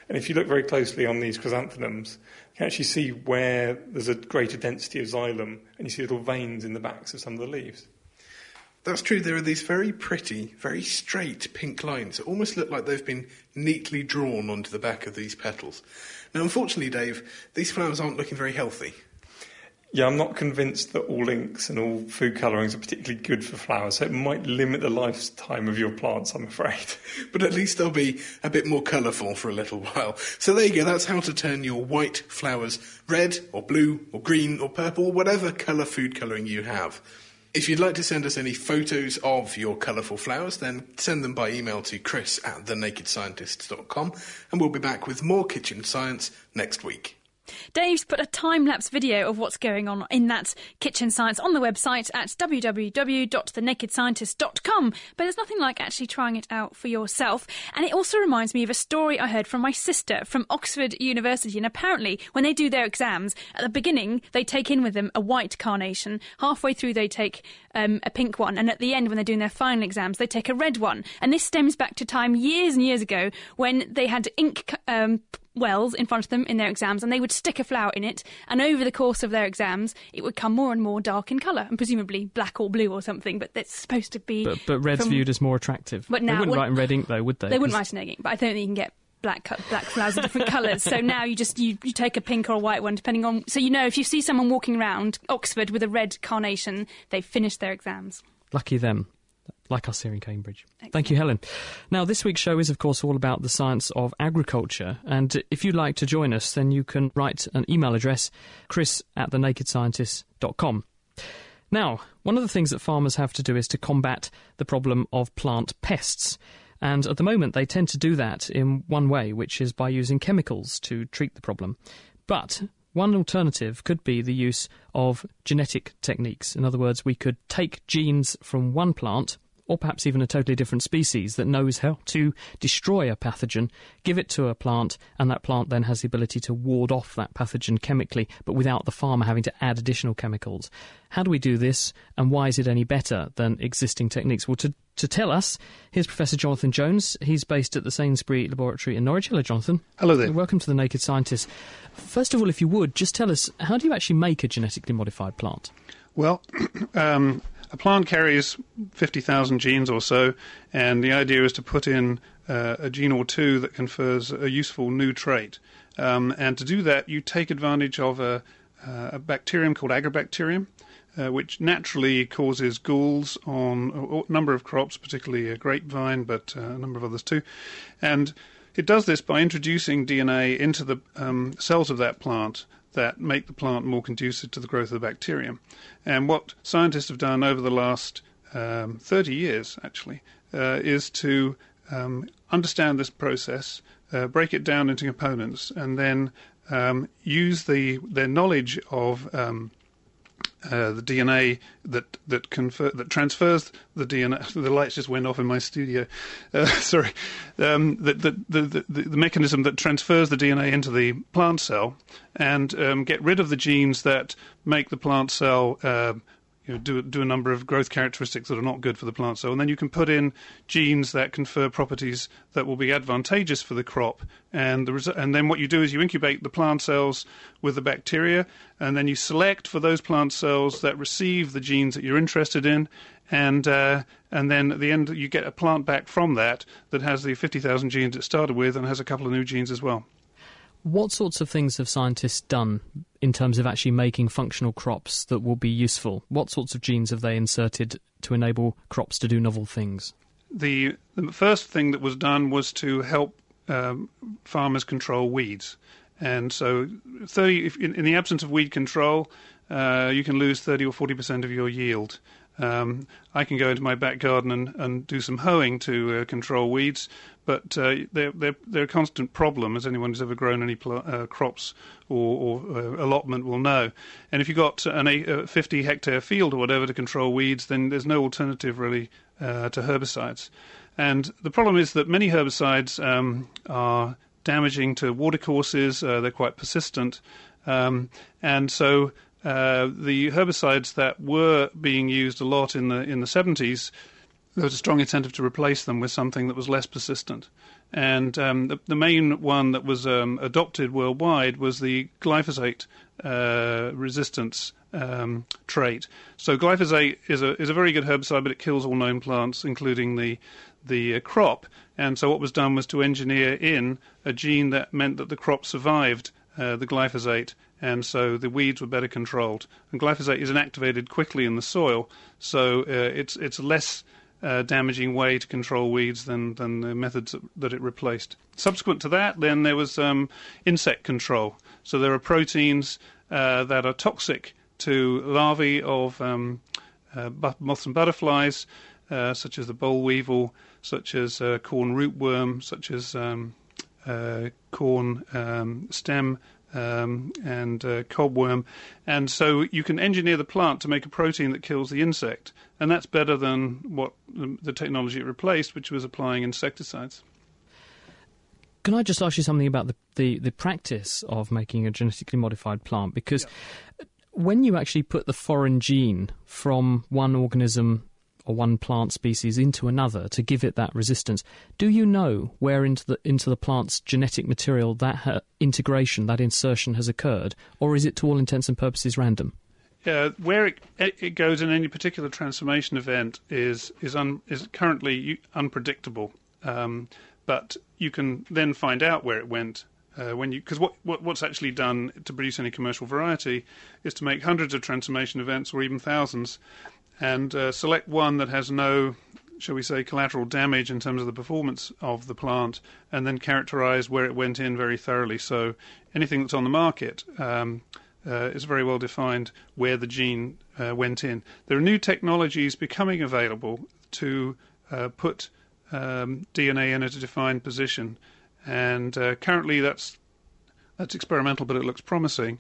And if you look very closely on these chrysanthemums, you can actually see where there's a greater density of xylem, and you see little veins in the backs of some of the leaves. That's true. There are these very pretty, very straight pink lines that almost look like they've been neatly drawn onto the back of these petals. Now, unfortunately, Dave, these flowers aren't looking very healthy. Yeah, I'm not convinced that all inks and all food colourings are particularly good for flowers, so it might limit the lifetime of your plants, I'm afraid. But at least they'll be a bit more colourful for a little while. So there you go, that's how to turn your white flowers red or blue or green or purple, or whatever colour food colouring you have. If you'd like to send us any photos of your colourful flowers, then send them by email to chris at the naked scientists dot com, and we'll be back with more kitchen science next week. Dave's put a time-lapse video of what's going on in that kitchen science on the website at w w w dot the naked scientist dot com, but there's nothing like actually trying it out for yourself. And it also reminds me of a story I heard from my sister from Oxford University, and apparently when they do their exams, at the beginning they take in with them a white carnation, halfway through they take um, a pink one, and at the end when they're doing their final exams they take a red one. And this stems back to time years and years ago when they had ink um, wells in front of them in their exams, and they would stick a flower in it, and over the course of their exams it would come more and more dark in colour, and presumably black or blue or something, but it's supposed to be... But, but red's from, viewed as more attractive. But now, they wouldn't well, write in red ink, though, would they? They wouldn't write in ink, but I don't think you can get black black flowers of different colours. So now you just you, you take a pink or a white one, depending on... So you know, if you see someone walking around Oxford with a red carnation, they've finished their exams. Lucky them. Like us here in Cambridge. Excellent. Thank you, Helen. Now, this week's show is, of course, all about the science of agriculture. And if you'd like to join us, then you can write an email address, chris at the naked scientist dot com. Now, one of the things that farmers have to do is to combat the problem of plant pests. And at the moment, they tend to do that in one way, which is by using chemicals to treat the problem. But one alternative could be the use of genetic techniques. In other words, we could take genes from one plant, or perhaps even a totally different species that knows how to destroy a pathogen, give it to a plant, and that plant then has the ability to ward off that pathogen chemically, but without the farmer having to add additional chemicals. How do we do this, and why is it any better than existing techniques? Well, to, to tell us, here's Professor Jonathan Jones. He's based at the Sainsbury Laboratory in Norwich. Hello, Jonathan. Hello there. Welcome to The Naked Scientist. First of all, if you would, just tell us, how do you actually make a genetically modified plant? Well, um, a plant carries fifty thousand genes or so, and the idea is to put in uh, a gene or two that confers a useful new trait. Um, and to do that, you take advantage of a, uh, a bacterium called Agrobacterium, uh, which naturally causes galls on a number of crops, particularly a grapevine, but uh, a number of others too. And it does this by introducing D N A into the um, cells of that plant that make the plant more conducive to the growth of the bacterium. And what scientists have done over the last um, thirty years, actually, uh, is to um, understand this process, uh, break it down into components, and then um, use the their knowledge of um, uh, the D N A that that confer, that transfers the D N A. The lights just went off in my studio. Uh, sorry, um, the, the, the the the mechanism that transfers the D N A into the plant cell, and um, get rid of the genes that make the plant cell uh, you know, do do a number of growth characteristics that are not good for the plant cell, and then you can put in genes that confer properties that will be advantageous for the crop. And the resu- and then what you do is you incubate the plant cells with the bacteria, and then you select for those plant cells that receive the genes that you're interested in, and uh, and then at the end you get a plant back from that that has the fifty thousand genes it started with and has a couple of new genes as well. What sorts of things have scientists done in terms of actually making functional crops that will be useful? What sorts of genes have they inserted to enable crops to do novel things? The, the first thing that was done was to help um, farmers control weeds. And so thirty, if in, in the absence of weed control, uh, you can lose thirty or forty percent of your yield. Um, I can go into my back garden and, and do some hoeing to uh, control weeds, but uh, they're, they're, they're a constant problem, as anyone who's ever grown any pl- uh, crops or, or uh, allotment will know. And if you've got an a fifty hectare field or whatever to control weeds, then there's no alternative really uh, to herbicides. And the problem is that many herbicides um, are damaging to watercourses, uh, they're quite persistent, um, and so Uh, the herbicides that were being used a lot in the in the seventies, there was a strong incentive to replace them with something that was less persistent. And um, the, the main one that was um, adopted worldwide was the glyphosate uh, resistance um, trait. So glyphosate is a is a very good herbicide, but it kills all known plants, including the the uh, crop. And so what was done was to engineer in a gene that meant that the crop survived uh, the glyphosate, and so the weeds were better controlled. And glyphosate is inactivated quickly in the soil, so uh, it's it's less uh, damaging way to control weeds than, than the methods that it replaced. Subsequent to that, then there was um, insect control. So there are proteins uh, that are toxic to larvae of um, uh, moths and butterflies, uh, such as the boll weevil, such as uh, corn rootworm, such as um, uh, corn um, stem um, and uh, cobworm. And so you can engineer the plant to make a protein that kills the insect, and that's better than what the, the technology it replaced, which was applying insecticides. Can I just ask you something about the, the, the practice of making a genetically modified plant? Because yeah. when you actually put the foreign gene from one organism or one plant species into another to give it that resistance, do you know where into the into the plant's genetic material that ha- integration, that insertion has occurred, or is it to all intents and purposes random? Yeah, where it, it goes in any particular transformation event is is un, is currently unpredictable, um, but you can then find out where it went. Uh, when you, because what, what what's actually done to produce any commercial variety is to make hundreds of transformation events, or even thousands, and uh, select one that has no, shall we say, collateral damage in terms of the performance of the plant, and then characterize where it went in very thoroughly. So anything that's on the market um, uh, is very well defined where the gene uh, went in. There are new technologies becoming available to uh, put um, D N A in at a defined position, and uh, currently that's that's experimental, but it looks promising.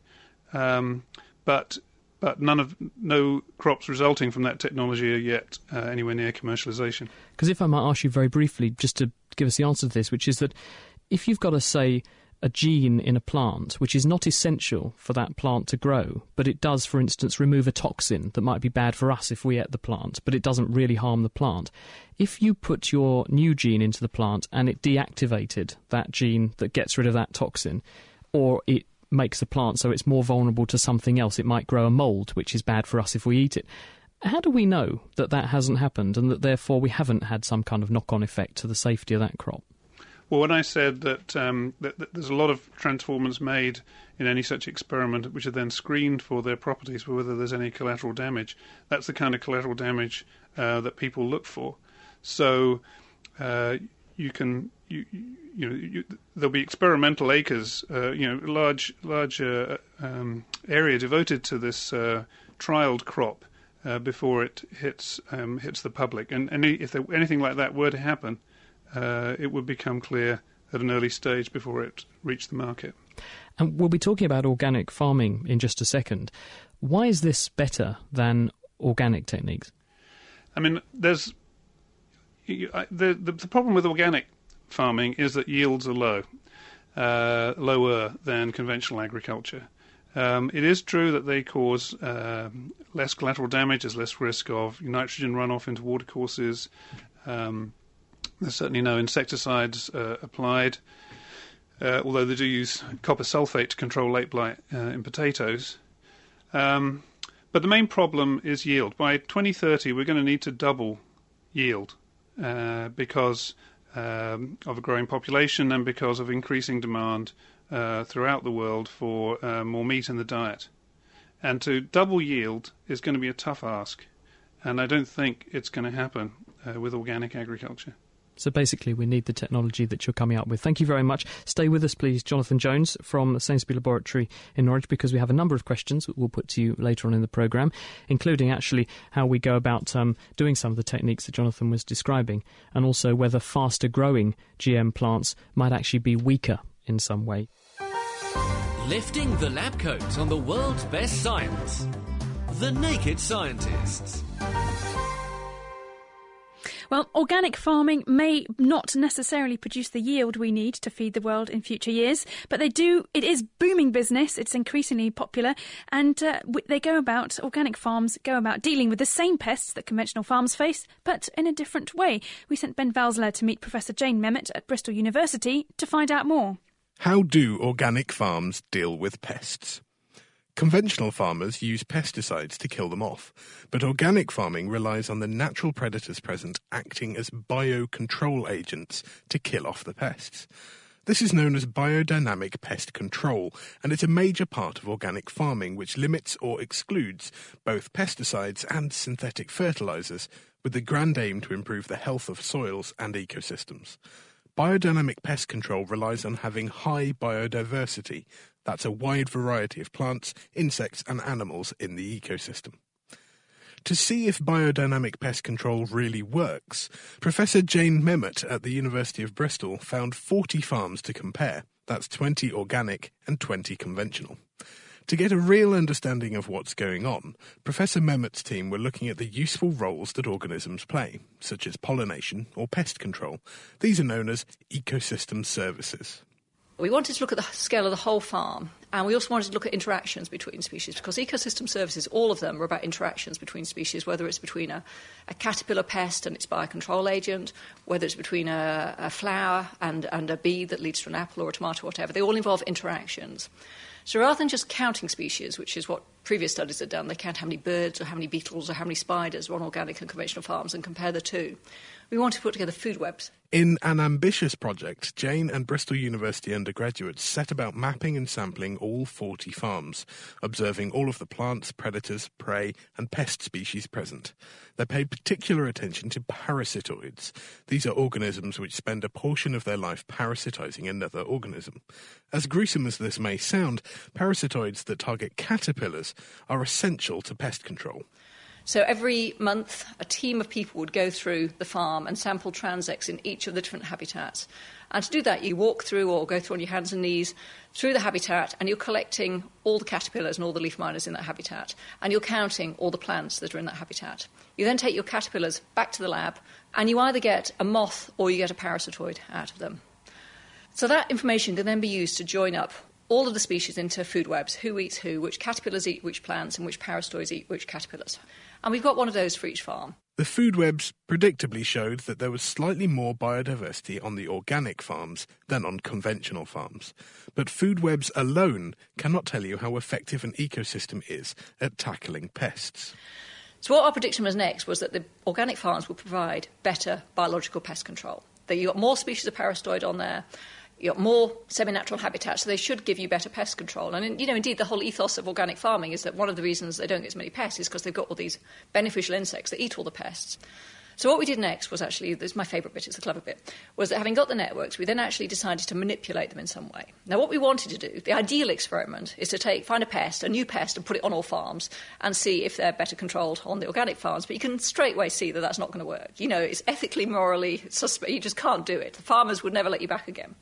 Um, but But none of no crops resulting from that technology are yet uh, anywhere near commercialisation. Because if I might ask you very briefly, just to give us the answer to this, which is that if you've got to say a gene in a plant which is not essential for that plant to grow, but it does, for instance, remove a toxin that might be bad for us if we ate the plant, but it doesn't really harm the plant. If you put your new gene into the plant and it deactivated that gene that gets rid of that toxin, or it makes the plant so it's more vulnerable to something else, it might grow a mould, which is bad for us if we eat it. How do we know that that hasn't happened and that therefore we haven't had some kind of knock-on effect to the safety of that crop? Well, when I said that, um, that, that there's a lot of transformers made in any such experiment which are then screened for their properties, for whether there's any collateral damage, that's the kind of collateral damage uh, that people look for. So uh, you can... You, you know, you, there'll be experimental acres, uh, you know, large, large uh, um, area devoted to this uh, trialed crop uh, before it hits um, hits the public. And any, if there, anything like that were to happen, uh, it would become clear at an early stage before it reached the market. And we'll be talking about organic farming in just a second. Why is this better than organic techniques? I mean, there's the the, the problem with organic farming is that yields are low, uh, lower than conventional agriculture. Um, it is true that they cause uh, less collateral damage, there's less risk of nitrogen runoff into watercourses. Um, there's certainly no insecticides uh, applied, uh, although they do use copper sulfate to control late blight uh, in potatoes. Um, but the main problem is yield. By twenty thirty, we're going to need to double yield uh, because Um, of a growing population and because of increasing demand uh, throughout the world for uh, more meat in the diet. And to double yield is going to be a tough ask, and I don't think it's going to happen uh, with organic agriculture. So basically we need the technology that you're coming up with. Thank you very much. Stay with us, please, Jonathan Jones from the Sainsbury Laboratory in Norwich, because we have a number of questions that we'll put to you later on in the programme, including actually how we go about um, doing some of the techniques that Jonathan was describing, and also whether faster growing G M plants might actually be weaker in some way. Lifting the lab coat on the world's best science. The Naked Scientists. Well, organic farming may not necessarily produce the yield we need to feed the world in future years, but they do. It is booming business. It's increasingly popular, and uh, they go about, organic farms go about dealing with the same pests that conventional farms face, but in a different way. We sent Ben Valsler to meet Professor Jane Memmott at Bristol University to find out more. How do organic farms deal with pests? Conventional farmers use pesticides to kill them off, but organic farming relies on the natural predators present acting as biocontrol agents to kill off the pests. This is known as biodynamic pest control, and it's a major part of organic farming which limits or excludes both pesticides and synthetic fertilizers, with the grand aim to improve the health of soils and ecosystems. Biodynamic pest control relies on having high biodiversity. That's a wide variety of plants, insects and animals in the ecosystem. To see if biodynamic pest control really works, Professor Jane Memmott at the University of Bristol found forty farms to compare. That's twenty organic and twenty conventional. To get a real understanding of what's going on, Professor Memmott's team were looking at the useful roles that organisms play, such as pollination or pest control. These are known as ecosystem services. We wanted to look at the scale of the whole farm, and we also wanted to look at interactions between species, because ecosystem services, all of them are about interactions between species, whether it's between a, a caterpillar pest and its biocontrol agent, whether it's between a, a flower and, and a bee that leads to an apple or a tomato or whatever. They all involve interactions. So rather than just counting species, which is what previous studies have done, they count how many birds or how many beetles or how many spiders are on organic and conventional farms and compare the two. We want to put together food webs. In an ambitious project, Jane and Bristol University undergraduates set about mapping and sampling all forty farms, observing all of the plants, predators, prey and pest species present. They paid particular attention to parasitoids. These are organisms which spend a portion of their life parasitizing another organism. As gruesome as this may sound, parasitoids that target caterpillars are essential to pest control. So every month, a team of people would go through the farm and sample transects in each of the different habitats. And to do that, you walk through or go through on your hands and knees through the habitat, and you're collecting all the caterpillars and all the leaf miners in that habitat, and you're counting all the plants that are in that habitat. You then take your caterpillars back to the lab, and you either get a moth or you get a parasitoid out of them. So that information can then be used to join up all of the species into food webs, who eats who, which caterpillars eat which plants, and which parasitoids eat which caterpillars. And we've got one of those for each farm. The food webs predictably showed that there was slightly more biodiversity on the organic farms than on conventional farms. But food webs alone cannot tell you how effective an ecosystem is at tackling pests. So what our prediction was next was that the organic farms will provide better biological pest control. That you've got more species of parasitoid on there, you've got more semi-natural habitats, so they should give you better pest control. And, you know, indeed, the whole ethos of organic farming is that one of the reasons they don't get as many pests is because they've got all these beneficial insects that eat all the pests. So what we did next was actually, this is my favourite bit, it's the clever bit, was that having got the networks, we then actually decided to manipulate them in some way. Now, what we wanted to do, the ideal experiment, is to take, find a pest, a new pest, and put it on all farms and see if they're better controlled on the organic farms. But you can straight away see that that's not going to work. You know, it's ethically, morally suspect. You just can't do it. The farmers would never let you back again.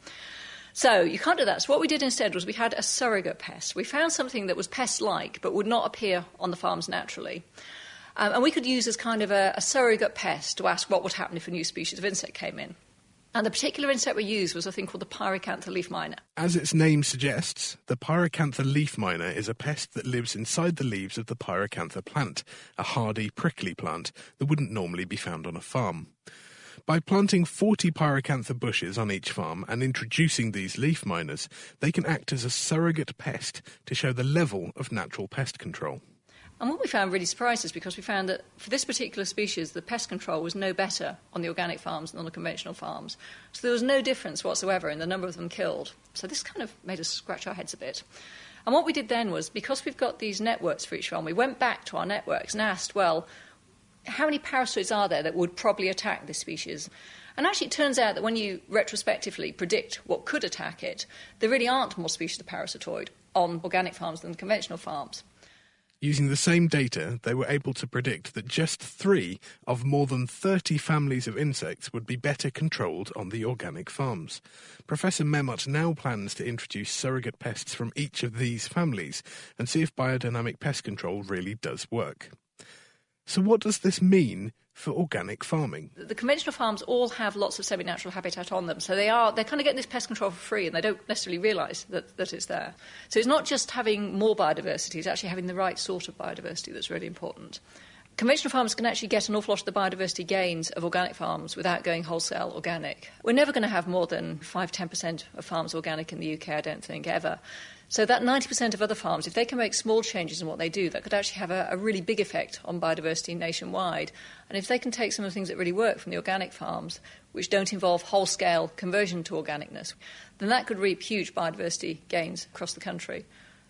So you can't do that. So what we did instead was we had a surrogate pest. We found something that was pest-like but would not appear on the farms naturally. Um, and we could use as kind of a, a surrogate pest to ask what would happen if a new species of insect came in. And the particular insect we used was a thing called the Pyracantha leaf miner. As its name suggests, the Pyracantha leaf miner is a pest that lives inside the leaves of the Pyracantha plant, a hardy, prickly plant that wouldn't normally be found on a farm. By planting forty Pyracantha bushes on each farm and introducing these leaf miners, they can act as a surrogate pest to show the level of natural pest control. And what we found really surprised us, because we found that for this particular species, the pest control was no better on the organic farms than on the conventional farms. So there was no difference whatsoever in the number of them killed. So this kind of made us scratch our heads a bit. And what we did then was, because we've got these networks for each farm, we went back to our networks and asked, well, how many parasitoids are there that would probably attack this species? And actually it turns out that when you retrospectively predict what could attack it, there really aren't more species of parasitoid on organic farms than conventional farms. Using the same data, they were able to predict that just three of more than thirty families of insects would be better controlled on the organic farms. Professor Memmott now plans to introduce surrogate pests from each of these families and see if biodynamic pest control really does work. So what does this mean for organic farming? The conventional farms all have lots of semi-natural habitat on them, so they are they're kind of getting this pest control for free, and they don't necessarily realise that, that it's there. So it's not just having more biodiversity, it's actually having the right sort of biodiversity that's really important. Conventional farmers can actually get an awful lot of the biodiversity gains of organic farms without going wholesale organic. We're never going to have more than five to ten percent of farms organic in the U K, I don't think, ever. So that ninety percent of other farms, if they can make small changes in what they do, that could actually have a, a really big effect on biodiversity nationwide. And if they can take some of the things that really work from the organic farms, which don't involve whole-scale conversion to organicness, then that could reap huge biodiversity gains across the country.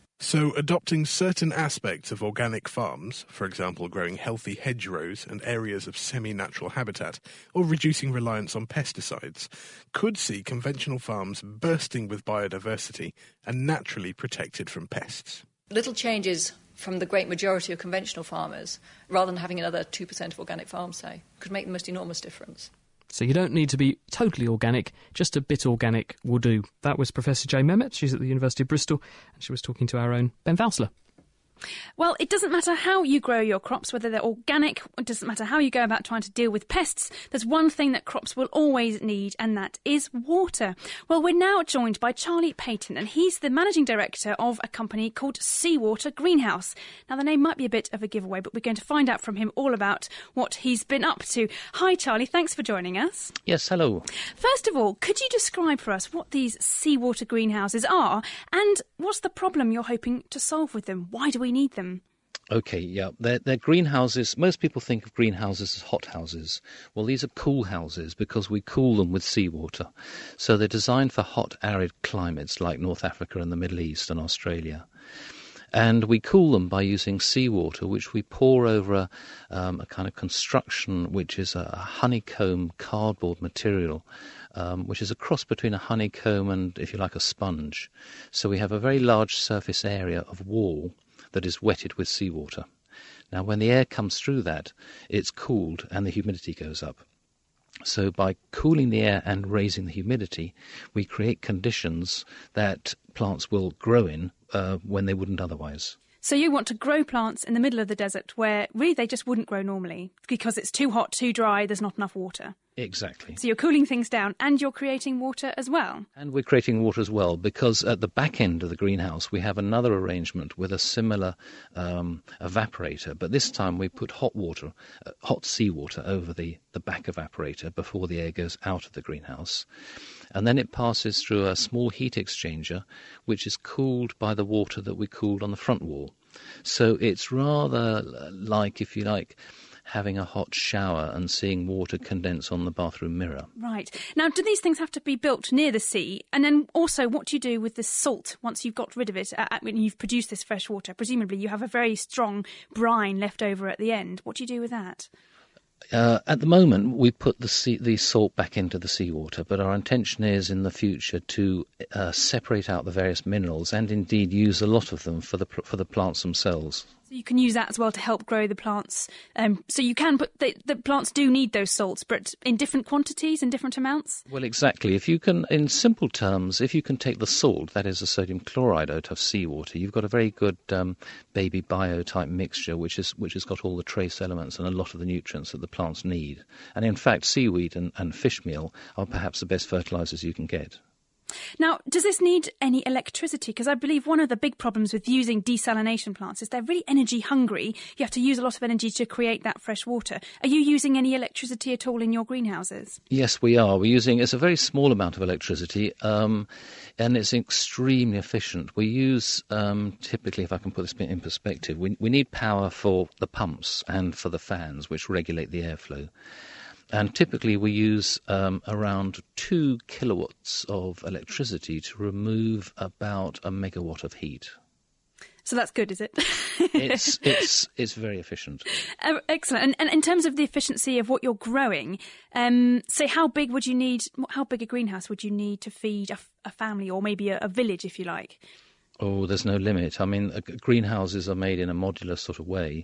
So adopting certain aspects of organic farms, for example growing healthy hedgerows and areas of semi-natural habitat, or reducing reliance on pesticides, could see conventional farms bursting with biodiversity and naturally protected from pests. Little changes from the great majority of conventional farmers, rather than having another two percent of organic farms, say, could make the most enormous difference. So you don't need to be totally organic, just a bit organic will do. That was Professor Jane Memmott. She's at the University of Bristol, and she was talking to our own Ben Valsler. Well, it doesn't matter how you grow your crops, whether they're organic, it doesn't matter how you go about trying to deal with pests. There's one thing that crops will always need, and that is water. Well, we're now joined by Charlie Payton, and he's the managing director of a company called Seawater Greenhouse. Now, the name might be a bit of a giveaway, but we're going to find out from him all about what he's been up to. Hi, Charlie. Thanks for joining us. Yes, hello. First of all, could you describe for us what these seawater greenhouses are, and what's the problem you're hoping to solve with them? Why do we need them? Okay, yeah, they're, they're greenhouses. Most people think of greenhouses as hothouses. Well, these are cool houses because we cool them with seawater. So they're designed for hot, arid climates like North Africa and the Middle East and Australia. And we cool them by using seawater, which we pour over a, um, a kind of construction which is a honeycomb cardboard material, um, which is a cross between a honeycomb and, if you like, a sponge. So we have a very large surface area of wall that is wetted with seawater. Now, when the air comes through that, it's cooled and the humidity goes up. So by cooling the air and raising the humidity, we create conditions that plants will grow in uh, when they wouldn't otherwise. So you want to grow plants in the middle of the desert where really they just wouldn't grow normally because it's too hot, too dry, there's not enough water. Exactly. So you're cooling things down and you're creating water as well. And we're creating water as well because at the back end of the greenhouse we have another arrangement with a similar um, evaporator, but this time we put hot water, uh, hot seawater over the, the back evaporator before the air goes out of the greenhouse. And then it passes through a small heat exchanger which is cooled by the water that we cooled on the front wall. So it's rather like, if you like, having a hot shower and seeing water condense on the bathroom mirror. Right. Now, do these things have to be built near the sea? And then also, what do you do with the salt once you've got rid of it, uh, when you've produced this fresh water? Presumably you have a very strong brine left over at the end. What do you do with that? Uh, at the moment, we put the sea, the salt back into the seawater, but our intention is in the future to uh, separate out the various minerals and indeed use a lot of them for the for the plants themselves. So you can use that as well to help grow the plants. Um, so you can, but the, the plants do need those salts, but in different quantities, in different amounts? Well, exactly. If you can, in simple terms, if you can take the salt, that is the sodium chloride out of seawater, you've got a very good um, baby bio type mixture, which is which has got all the trace elements and a lot of the nutrients that the plants need. And in fact, seaweed and, and fish meal are perhaps the best fertilizers you can get. Now, does this need any electricity? Because I believe one of the big problems with using desalination plants is they're really energy hungry. You have to use a lot of energy to create that fresh water. Are you using any electricity at all in your greenhouses? Yes, we are. We're using, it's a very small amount of electricity, um, and it's extremely efficient. We use, um, typically, if I can put this in perspective, we, we need power for the pumps and for the fans, which regulate the airflow. And typically we use um, around two kilowatts of electricity to remove about a megawatt of heat. So that's good, is it? it's it's it's very efficient. Uh, excellent. And, and in terms of the efficiency of what you're growing, um, say how big would you need? How big a greenhouse would you need to feed a, a family or maybe a, a village, if you like? Oh, there's no limit. I mean, uh, greenhouses are made in a modular sort of way,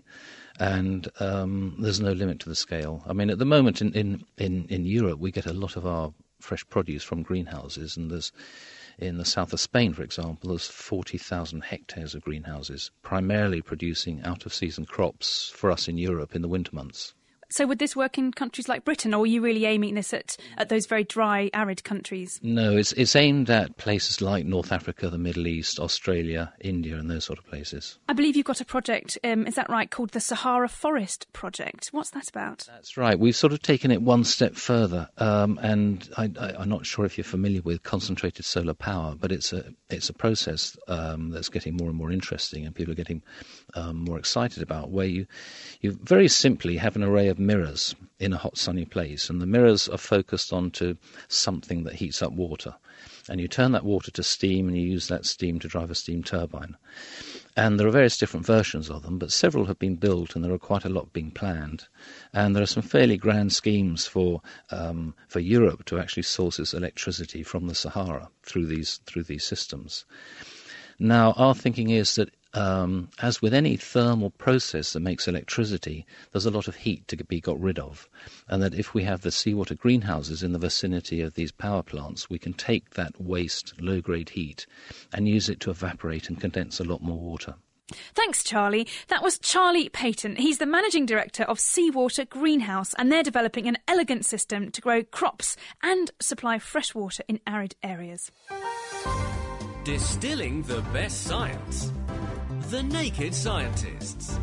and um, there's no limit to the scale. I mean, at the moment in, in, in, in Europe, we get a lot of our fresh produce from greenhouses, and there's in the south of Spain, for example, there's forty thousand hectares of greenhouses, primarily producing out-of-season crops for us in Europe in the winter months. So would this work in countries like Britain, or are you really aiming this at, at those very dry, arid countries? No, it's it's aimed at places like North Africa, the Middle East, Australia, India, and those sort of places. I believe you've got a project, um, is that right, called the Sahara Forest Project. What's that about? That's right. We've sort of taken it one step further, um, and I, I, I'm not sure if you're familiar with concentrated solar power, but it's a it's a process um, that's getting more and more interesting, and people are getting um, more excited about, where you you very simply have an array of mirrors in a hot sunny place, and the mirrors are focused onto something that heats up water, and you turn that water to steam and you use that steam to drive a steam turbine. And there are various different versions of them, but several have been built and there are quite a lot being planned, and there are some fairly grand schemes for um, for Europe to actually source its electricity from the Sahara through these through these systems. Now, our thinking is that Um, as with any thermal process that makes electricity, there's a lot of heat to be got rid of, and that if we have the seawater greenhouses in the vicinity of these power plants, we can take that waste, low-grade heat and use it to evaporate and condense a lot more water. Thanks, Charlie. That was Charlie Peyton. He's the managing director of Seawater Greenhouse, and they're developing an elegant system to grow crops and supply fresh water in arid areas. Distilling the best science. The Naked Scientists.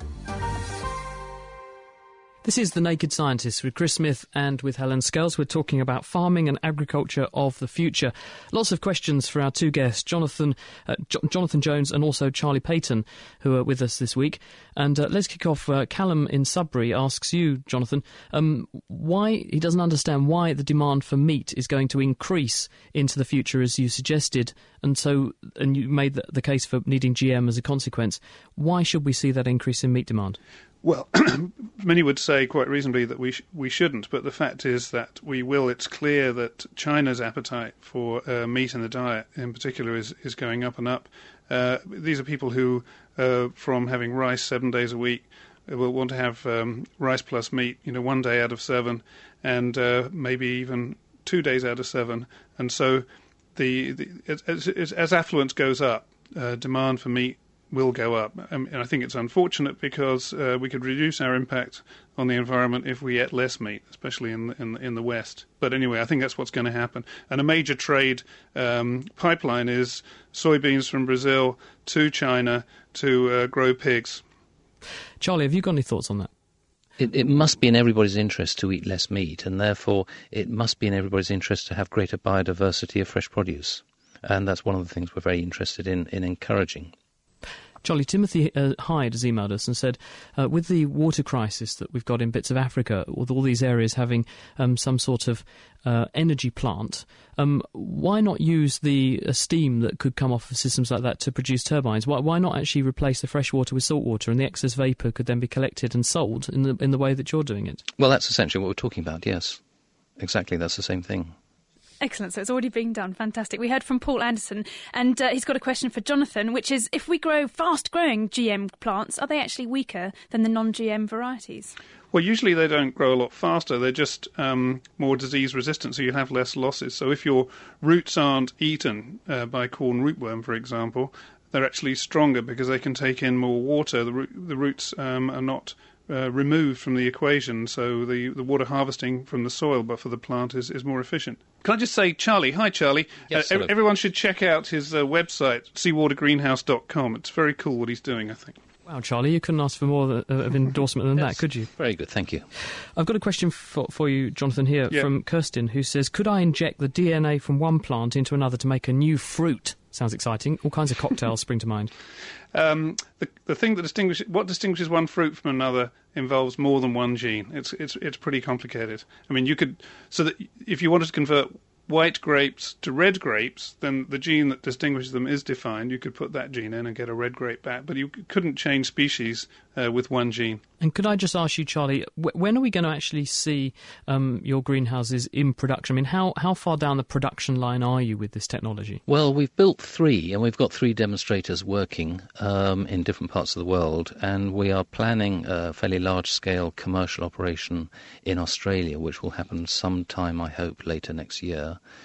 This is The Naked Scientists with Chris Smith and with Helen Scales. We're talking about farming and agriculture of the future. Lots of questions for our two guests, Jonathan uh, jo- Jonathan Jones and also Charlie Peyton, who are with us this week. And uh, let's kick off. Uh, Callum in Sudbury asks you, Jonathan, um, why he doesn't understand why the demand for meat is going to increase into the future, as you suggested, and so and you made the, the case for needing G M as a consequence. Why should we see that increase in meat demand? Well, many would say quite reasonably that we sh- we shouldn't, but the fact is that we will. It's clear that China's appetite for uh, meat in the diet, in particular, is, is going up and up. Uh, these are people who, uh, from having rice seven days a week, will want to have um, rice plus meat, you know, one day out of seven, and uh, maybe even two days out of seven. And so, the, the as, as, as affluence goes up, uh, demand for meat will go up. Um, and I think it's unfortunate because uh, we could reduce our impact on the environment if we ate less meat, especially in the, in, the, in the West. But anyway, I think that's what's going to happen. And a major trade um, pipeline is soybeans from Brazil to China to uh, grow pigs. Charlie, have you got any thoughts on that? It, it must be in everybody's interest to eat less meat, and therefore it must be in everybody's interest to have greater biodiversity of fresh produce. And that's one of the things we're very interested in, in encouraging. Charlie, Timothy uh, Hyde has emailed us and said, uh, with the water crisis that we've got in bits of Africa, with all these areas having um, some sort of uh, energy plant, um, why not use the uh, steam that could come off of systems like that to produce turbines? Why, why not actually replace the fresh water with salt water, and the excess vapour could then be collected and sold in the in the way that you're doing it? Well, that's essentially what we're talking about, yes. Exactly, that's the same thing. Excellent. So it's already being done. Fantastic. We heard from Paul Anderson, and uh, he's got a question for Jonathan, which is, if we grow fast-growing G M plants, are they actually weaker than the non-G M varieties? Well, usually they don't grow a lot faster. They're just um, more disease-resistant, so you have less losses. So if your roots aren't eaten uh, by corn rootworm, for example, they're actually stronger because they can take in more water. The, root, the roots um, are not uh, removed from the equation, so the, the water harvesting from the soil but for the plant is, is more efficient. Can I just say, Charlie, hi Charlie, yes, uh, everyone should check out his uh, website, seawater greenhouse dot com. It's very cool what he's doing, I think. Wow, Charlie, you couldn't ask for more of endorsement than yes, that, could you? Very good, thank you. I've got a question for, for you, Jonathan, here yeah. from Kirsten, who says, could I inject the D N A from one plant into another to make a new fruit? Sounds exciting. All kinds of cocktails spring to mind. Um, the, the thing that distinguishes what distinguishes one fruit from another involves more than one gene. It's it's it's pretty complicated. I mean, you could so that if you wanted to convert white grapes to red grapes, then the gene that distinguishes them is defined. You could put that gene in and get a red grape back, but you couldn't change species uh, with one gene. And could I just ask you, Charlie, wh- when are we going to actually see um, your greenhouses in production? I mean, how, how far down the production line are you with this technology? Well, we've built three, and we've got three demonstrators working um, in different parts of the world, and we are planning a fairly large-scale commercial operation in Australia, which will happen sometime, I hope, later next year.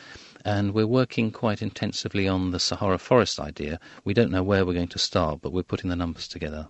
And we're working quite intensively on the Sahara forest idea. We don't know where we're going to start, but we're putting the numbers together.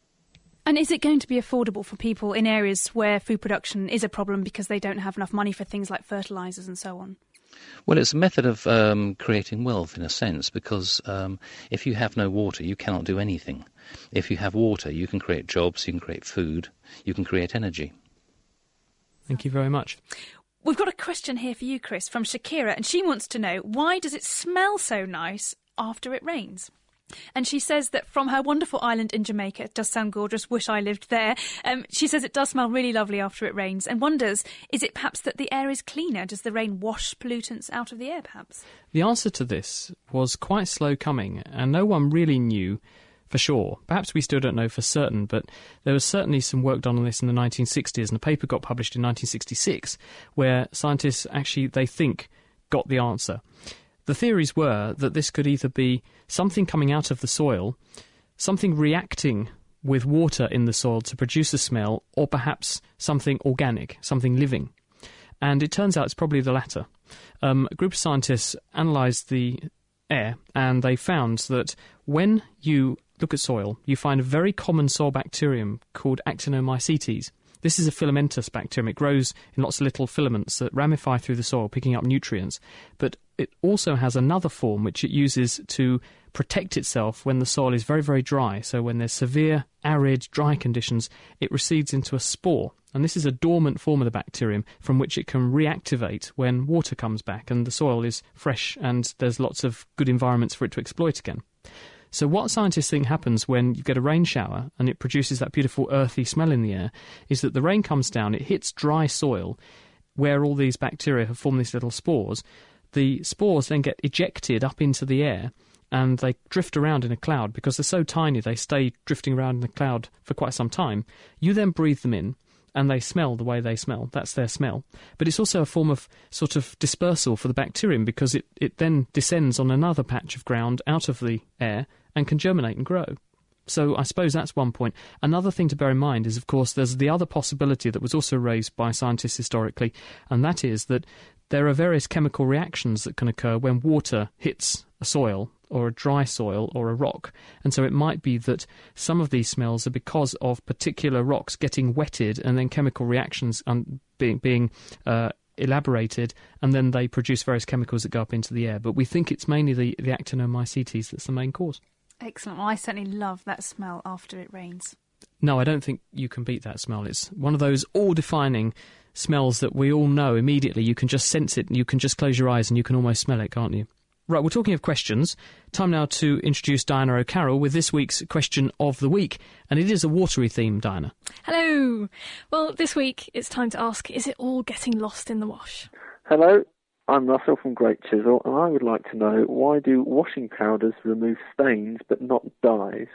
And is it going to be affordable for people in areas where food production is a problem because they don't have enough money for things like fertilisers and so on? Well, it's a method of um, creating wealth in a sense, because um, if you have no water, you cannot do anything. If you have water, you can create jobs, you can create food, you can create energy. Thank you very much. We've got a question here for you, Chris, from Shakira, and she wants to know, why does it smell so nice after it rains? And she says that from her wonderful island in Jamaica, it does sound gorgeous, wish I lived there. Um, she says it does smell really lovely after it rains and wonders, is it perhaps that the air is cleaner? Does the rain wash pollutants out of the air, perhaps? The answer to this was quite slow coming, and no one really knew for sure. Perhaps we still don't know for certain, but there was certainly some work done on this in the nineteen sixties, and a paper got published in nineteen sixty-six where scientists actually, they think, got the answer. The theories were that this could either be something coming out of the soil, something reacting with water in the soil to produce a smell, or perhaps something organic, something living. And it turns out it's probably the latter. Um, a group of scientists analysed the air, and they found that when you look at soil, you find a very common soil bacterium called Actinomycetes. This is a filamentous bacterium. It grows in lots of little filaments that ramify through the soil, picking up nutrients. But it also has another form which it uses to protect itself when the soil is very, very dry. So when there's severe, arid, dry conditions, it recedes into a spore. And this is a dormant form of the bacterium from which it can reactivate when water comes back and the soil is fresh and there's lots of good environments for it to exploit again. So what scientists think happens when you get a rain shower and it produces that beautiful earthy smell in the air is that the rain comes down, it hits dry soil where all these bacteria have formed these little spores. The spores then get ejected up into the air and they drift around in a cloud. Because they're so tiny, they stay drifting around in the cloud for quite some time. You then breathe them in and they smell the way they smell. That's their smell. But it's also a form of sort of dispersal for the bacterium because it, it then descends on another patch of ground out of the air and can germinate and grow. So I suppose that's one point. Another thing to bear in mind is, of course, there's the other possibility that was also raised by scientists historically, and that is that there are various chemical reactions that can occur when water hits a soil or a dry soil or a rock. And so it might be that some of these smells are because of particular rocks getting wetted and then chemical reactions um, being, being uh, elaborated, and then they produce various chemicals that go up into the air. But we think it's mainly the, the Actinomycetes that's the main cause. Excellent. Well, I certainly love that smell after it rains. No, I don't think you can beat that smell. It's one of those all-defining smells that we all know immediately. You can just sense it, and you can just close your eyes and you can almost smell it, can't you? Right, we're talking of questions. Time now to introduce Diana O'Carroll with this week's question of the week. And it is a watery theme, Diana. Hello. Well, this week it's time to ask, is it all getting lost in the wash? Hello, I'm Russell from Great Chisel, and I would like to know, why do washing powders remove stains but not dyes?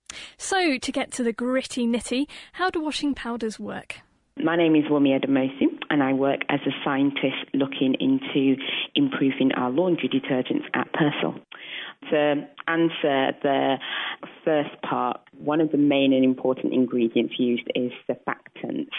So, to get to the gritty nitty, how do washing powders work? My name is Wumi Ademosi, and I work as a scientist looking into improving our laundry detergents at Persil. To answer the first part, one of the main and important ingredients used is surfactants.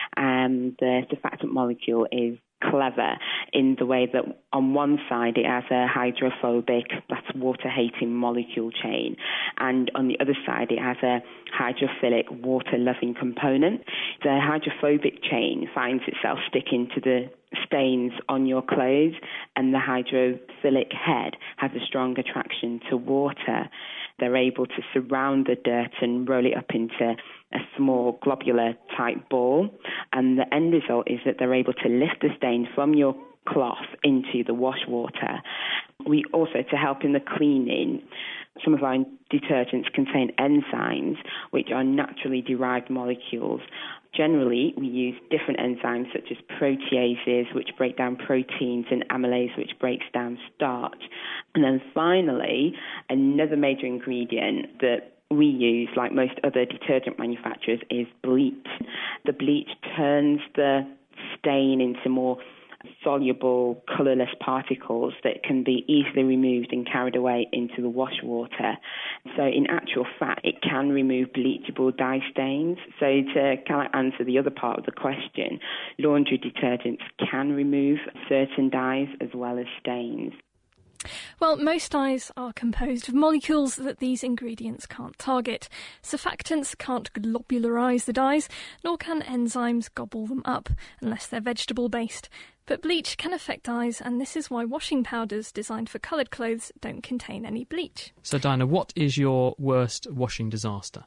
Um, the surfactant molecule is clever in the way that on one side it has a hydrophobic, that's water-hating molecule chain, and on the other side it has a hydrophilic, water-loving component. The hydrophobic chain finds itself sticking to the stains on your clothes, and the hydrophilic head has a strong attraction to water. They're able to surround the dirt and roll it up into a small globular type ball, and the end result is that they're able to lift the stain from your cloth into the wash water. We also, to help in the cleaning, some of our detergents contain enzymes which are naturally derived molecules. Generally, we use different enzymes such as proteases, which break down proteins, and amylase, which breaks down starch. And then finally, another major ingredient that we use, like most other detergent manufacturers, is bleach. The bleach turns the stain into more soluble, colourless particles that can be easily removed and carried away into the wash water. So in actual fact, it can remove bleachable dye stains. So to kind of answer the other part of the question, laundry detergents can remove certain dyes as well as stains. Well, most dyes are composed of molecules that these ingredients can't target. Surfactants can't globularise the dyes, nor can enzymes gobble them up, unless they're vegetable-based. But bleach can affect dyes, and this is why washing powders designed for coloured clothes don't contain any bleach. So, Diana, what is your worst washing disaster?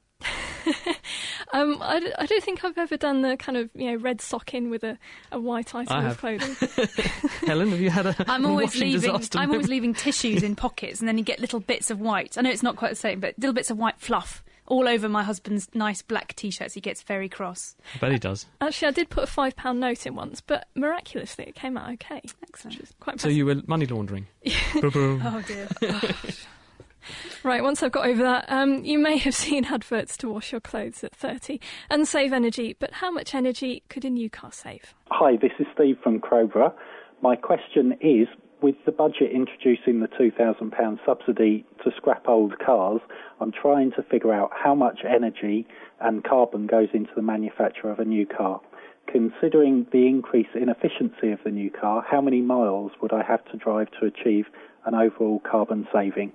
um, I, d- I don't think I've ever done the kind of, you know, red sock in with a, a white item of clothing. Helen, have you had a I'm always washing leaving. disaster? I'm always leaving tissues in pockets, and then you get little bits of white. I know it's not quite the same, but little bits of white fluff all over my husband's nice black t-shirts. He gets very cross. I bet he does. Actually, I did put a five pound note in once, but miraculously it came out okay. Excellent. Quite so you were money laundering? Oh dear. Oh. Right, once I've got over that, um, you may have seen adverts to wash your clothes at thirty and save energy, but how much energy could a new car save? Hi, this is Steve from Crowborough. My question is, with the budget introducing the two thousand pounds subsidy to scrap old cars, I'm trying to figure out how much energy and carbon goes into the manufacture of a new car. Considering the increase in efficiency of the new car, how many miles would I have to drive to achieve an overall carbon saving?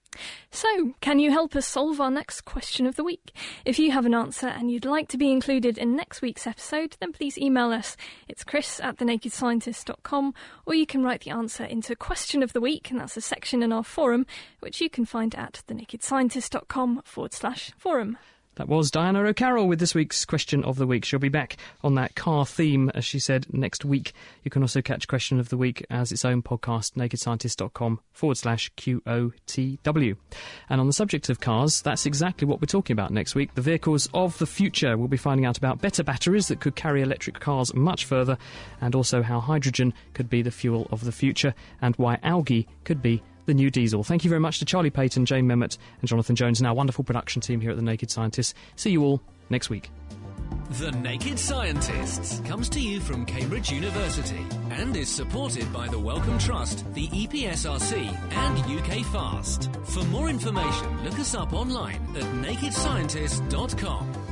So, can you help us solve our next question of the week? If you have an answer and you'd like to be included in next week's episode, then please email us. It's chris at the naked scientist dot com, or you can write the answer into Question of the Week, and that's a section in our forum, which you can find at the naked scientist dot com forward slash forum. That was Diana O'Carroll with this week's Question of the Week. She'll be back on that car theme, as she said, next week. You can also catch Question of the Week as its own podcast, naked scientist dot com forward slash Q O T W. And on the subject of cars, that's exactly what we're talking about next week. The vehicles of the future. We'll be finding out about better batteries that could carry electric cars much further, and also how hydrogen could be the fuel of the future, and why algae could be the new diesel. Thank you very much to Charlie Payton, Jane Memmott and Jonathan Jones and our wonderful production team here at The Naked Scientists. See you all next week. The Naked Scientists comes to you from Cambridge University and is supported by the Wellcome Trust, the E P S R C and U K Fast. For more information, look us up online at naked scientist dot com.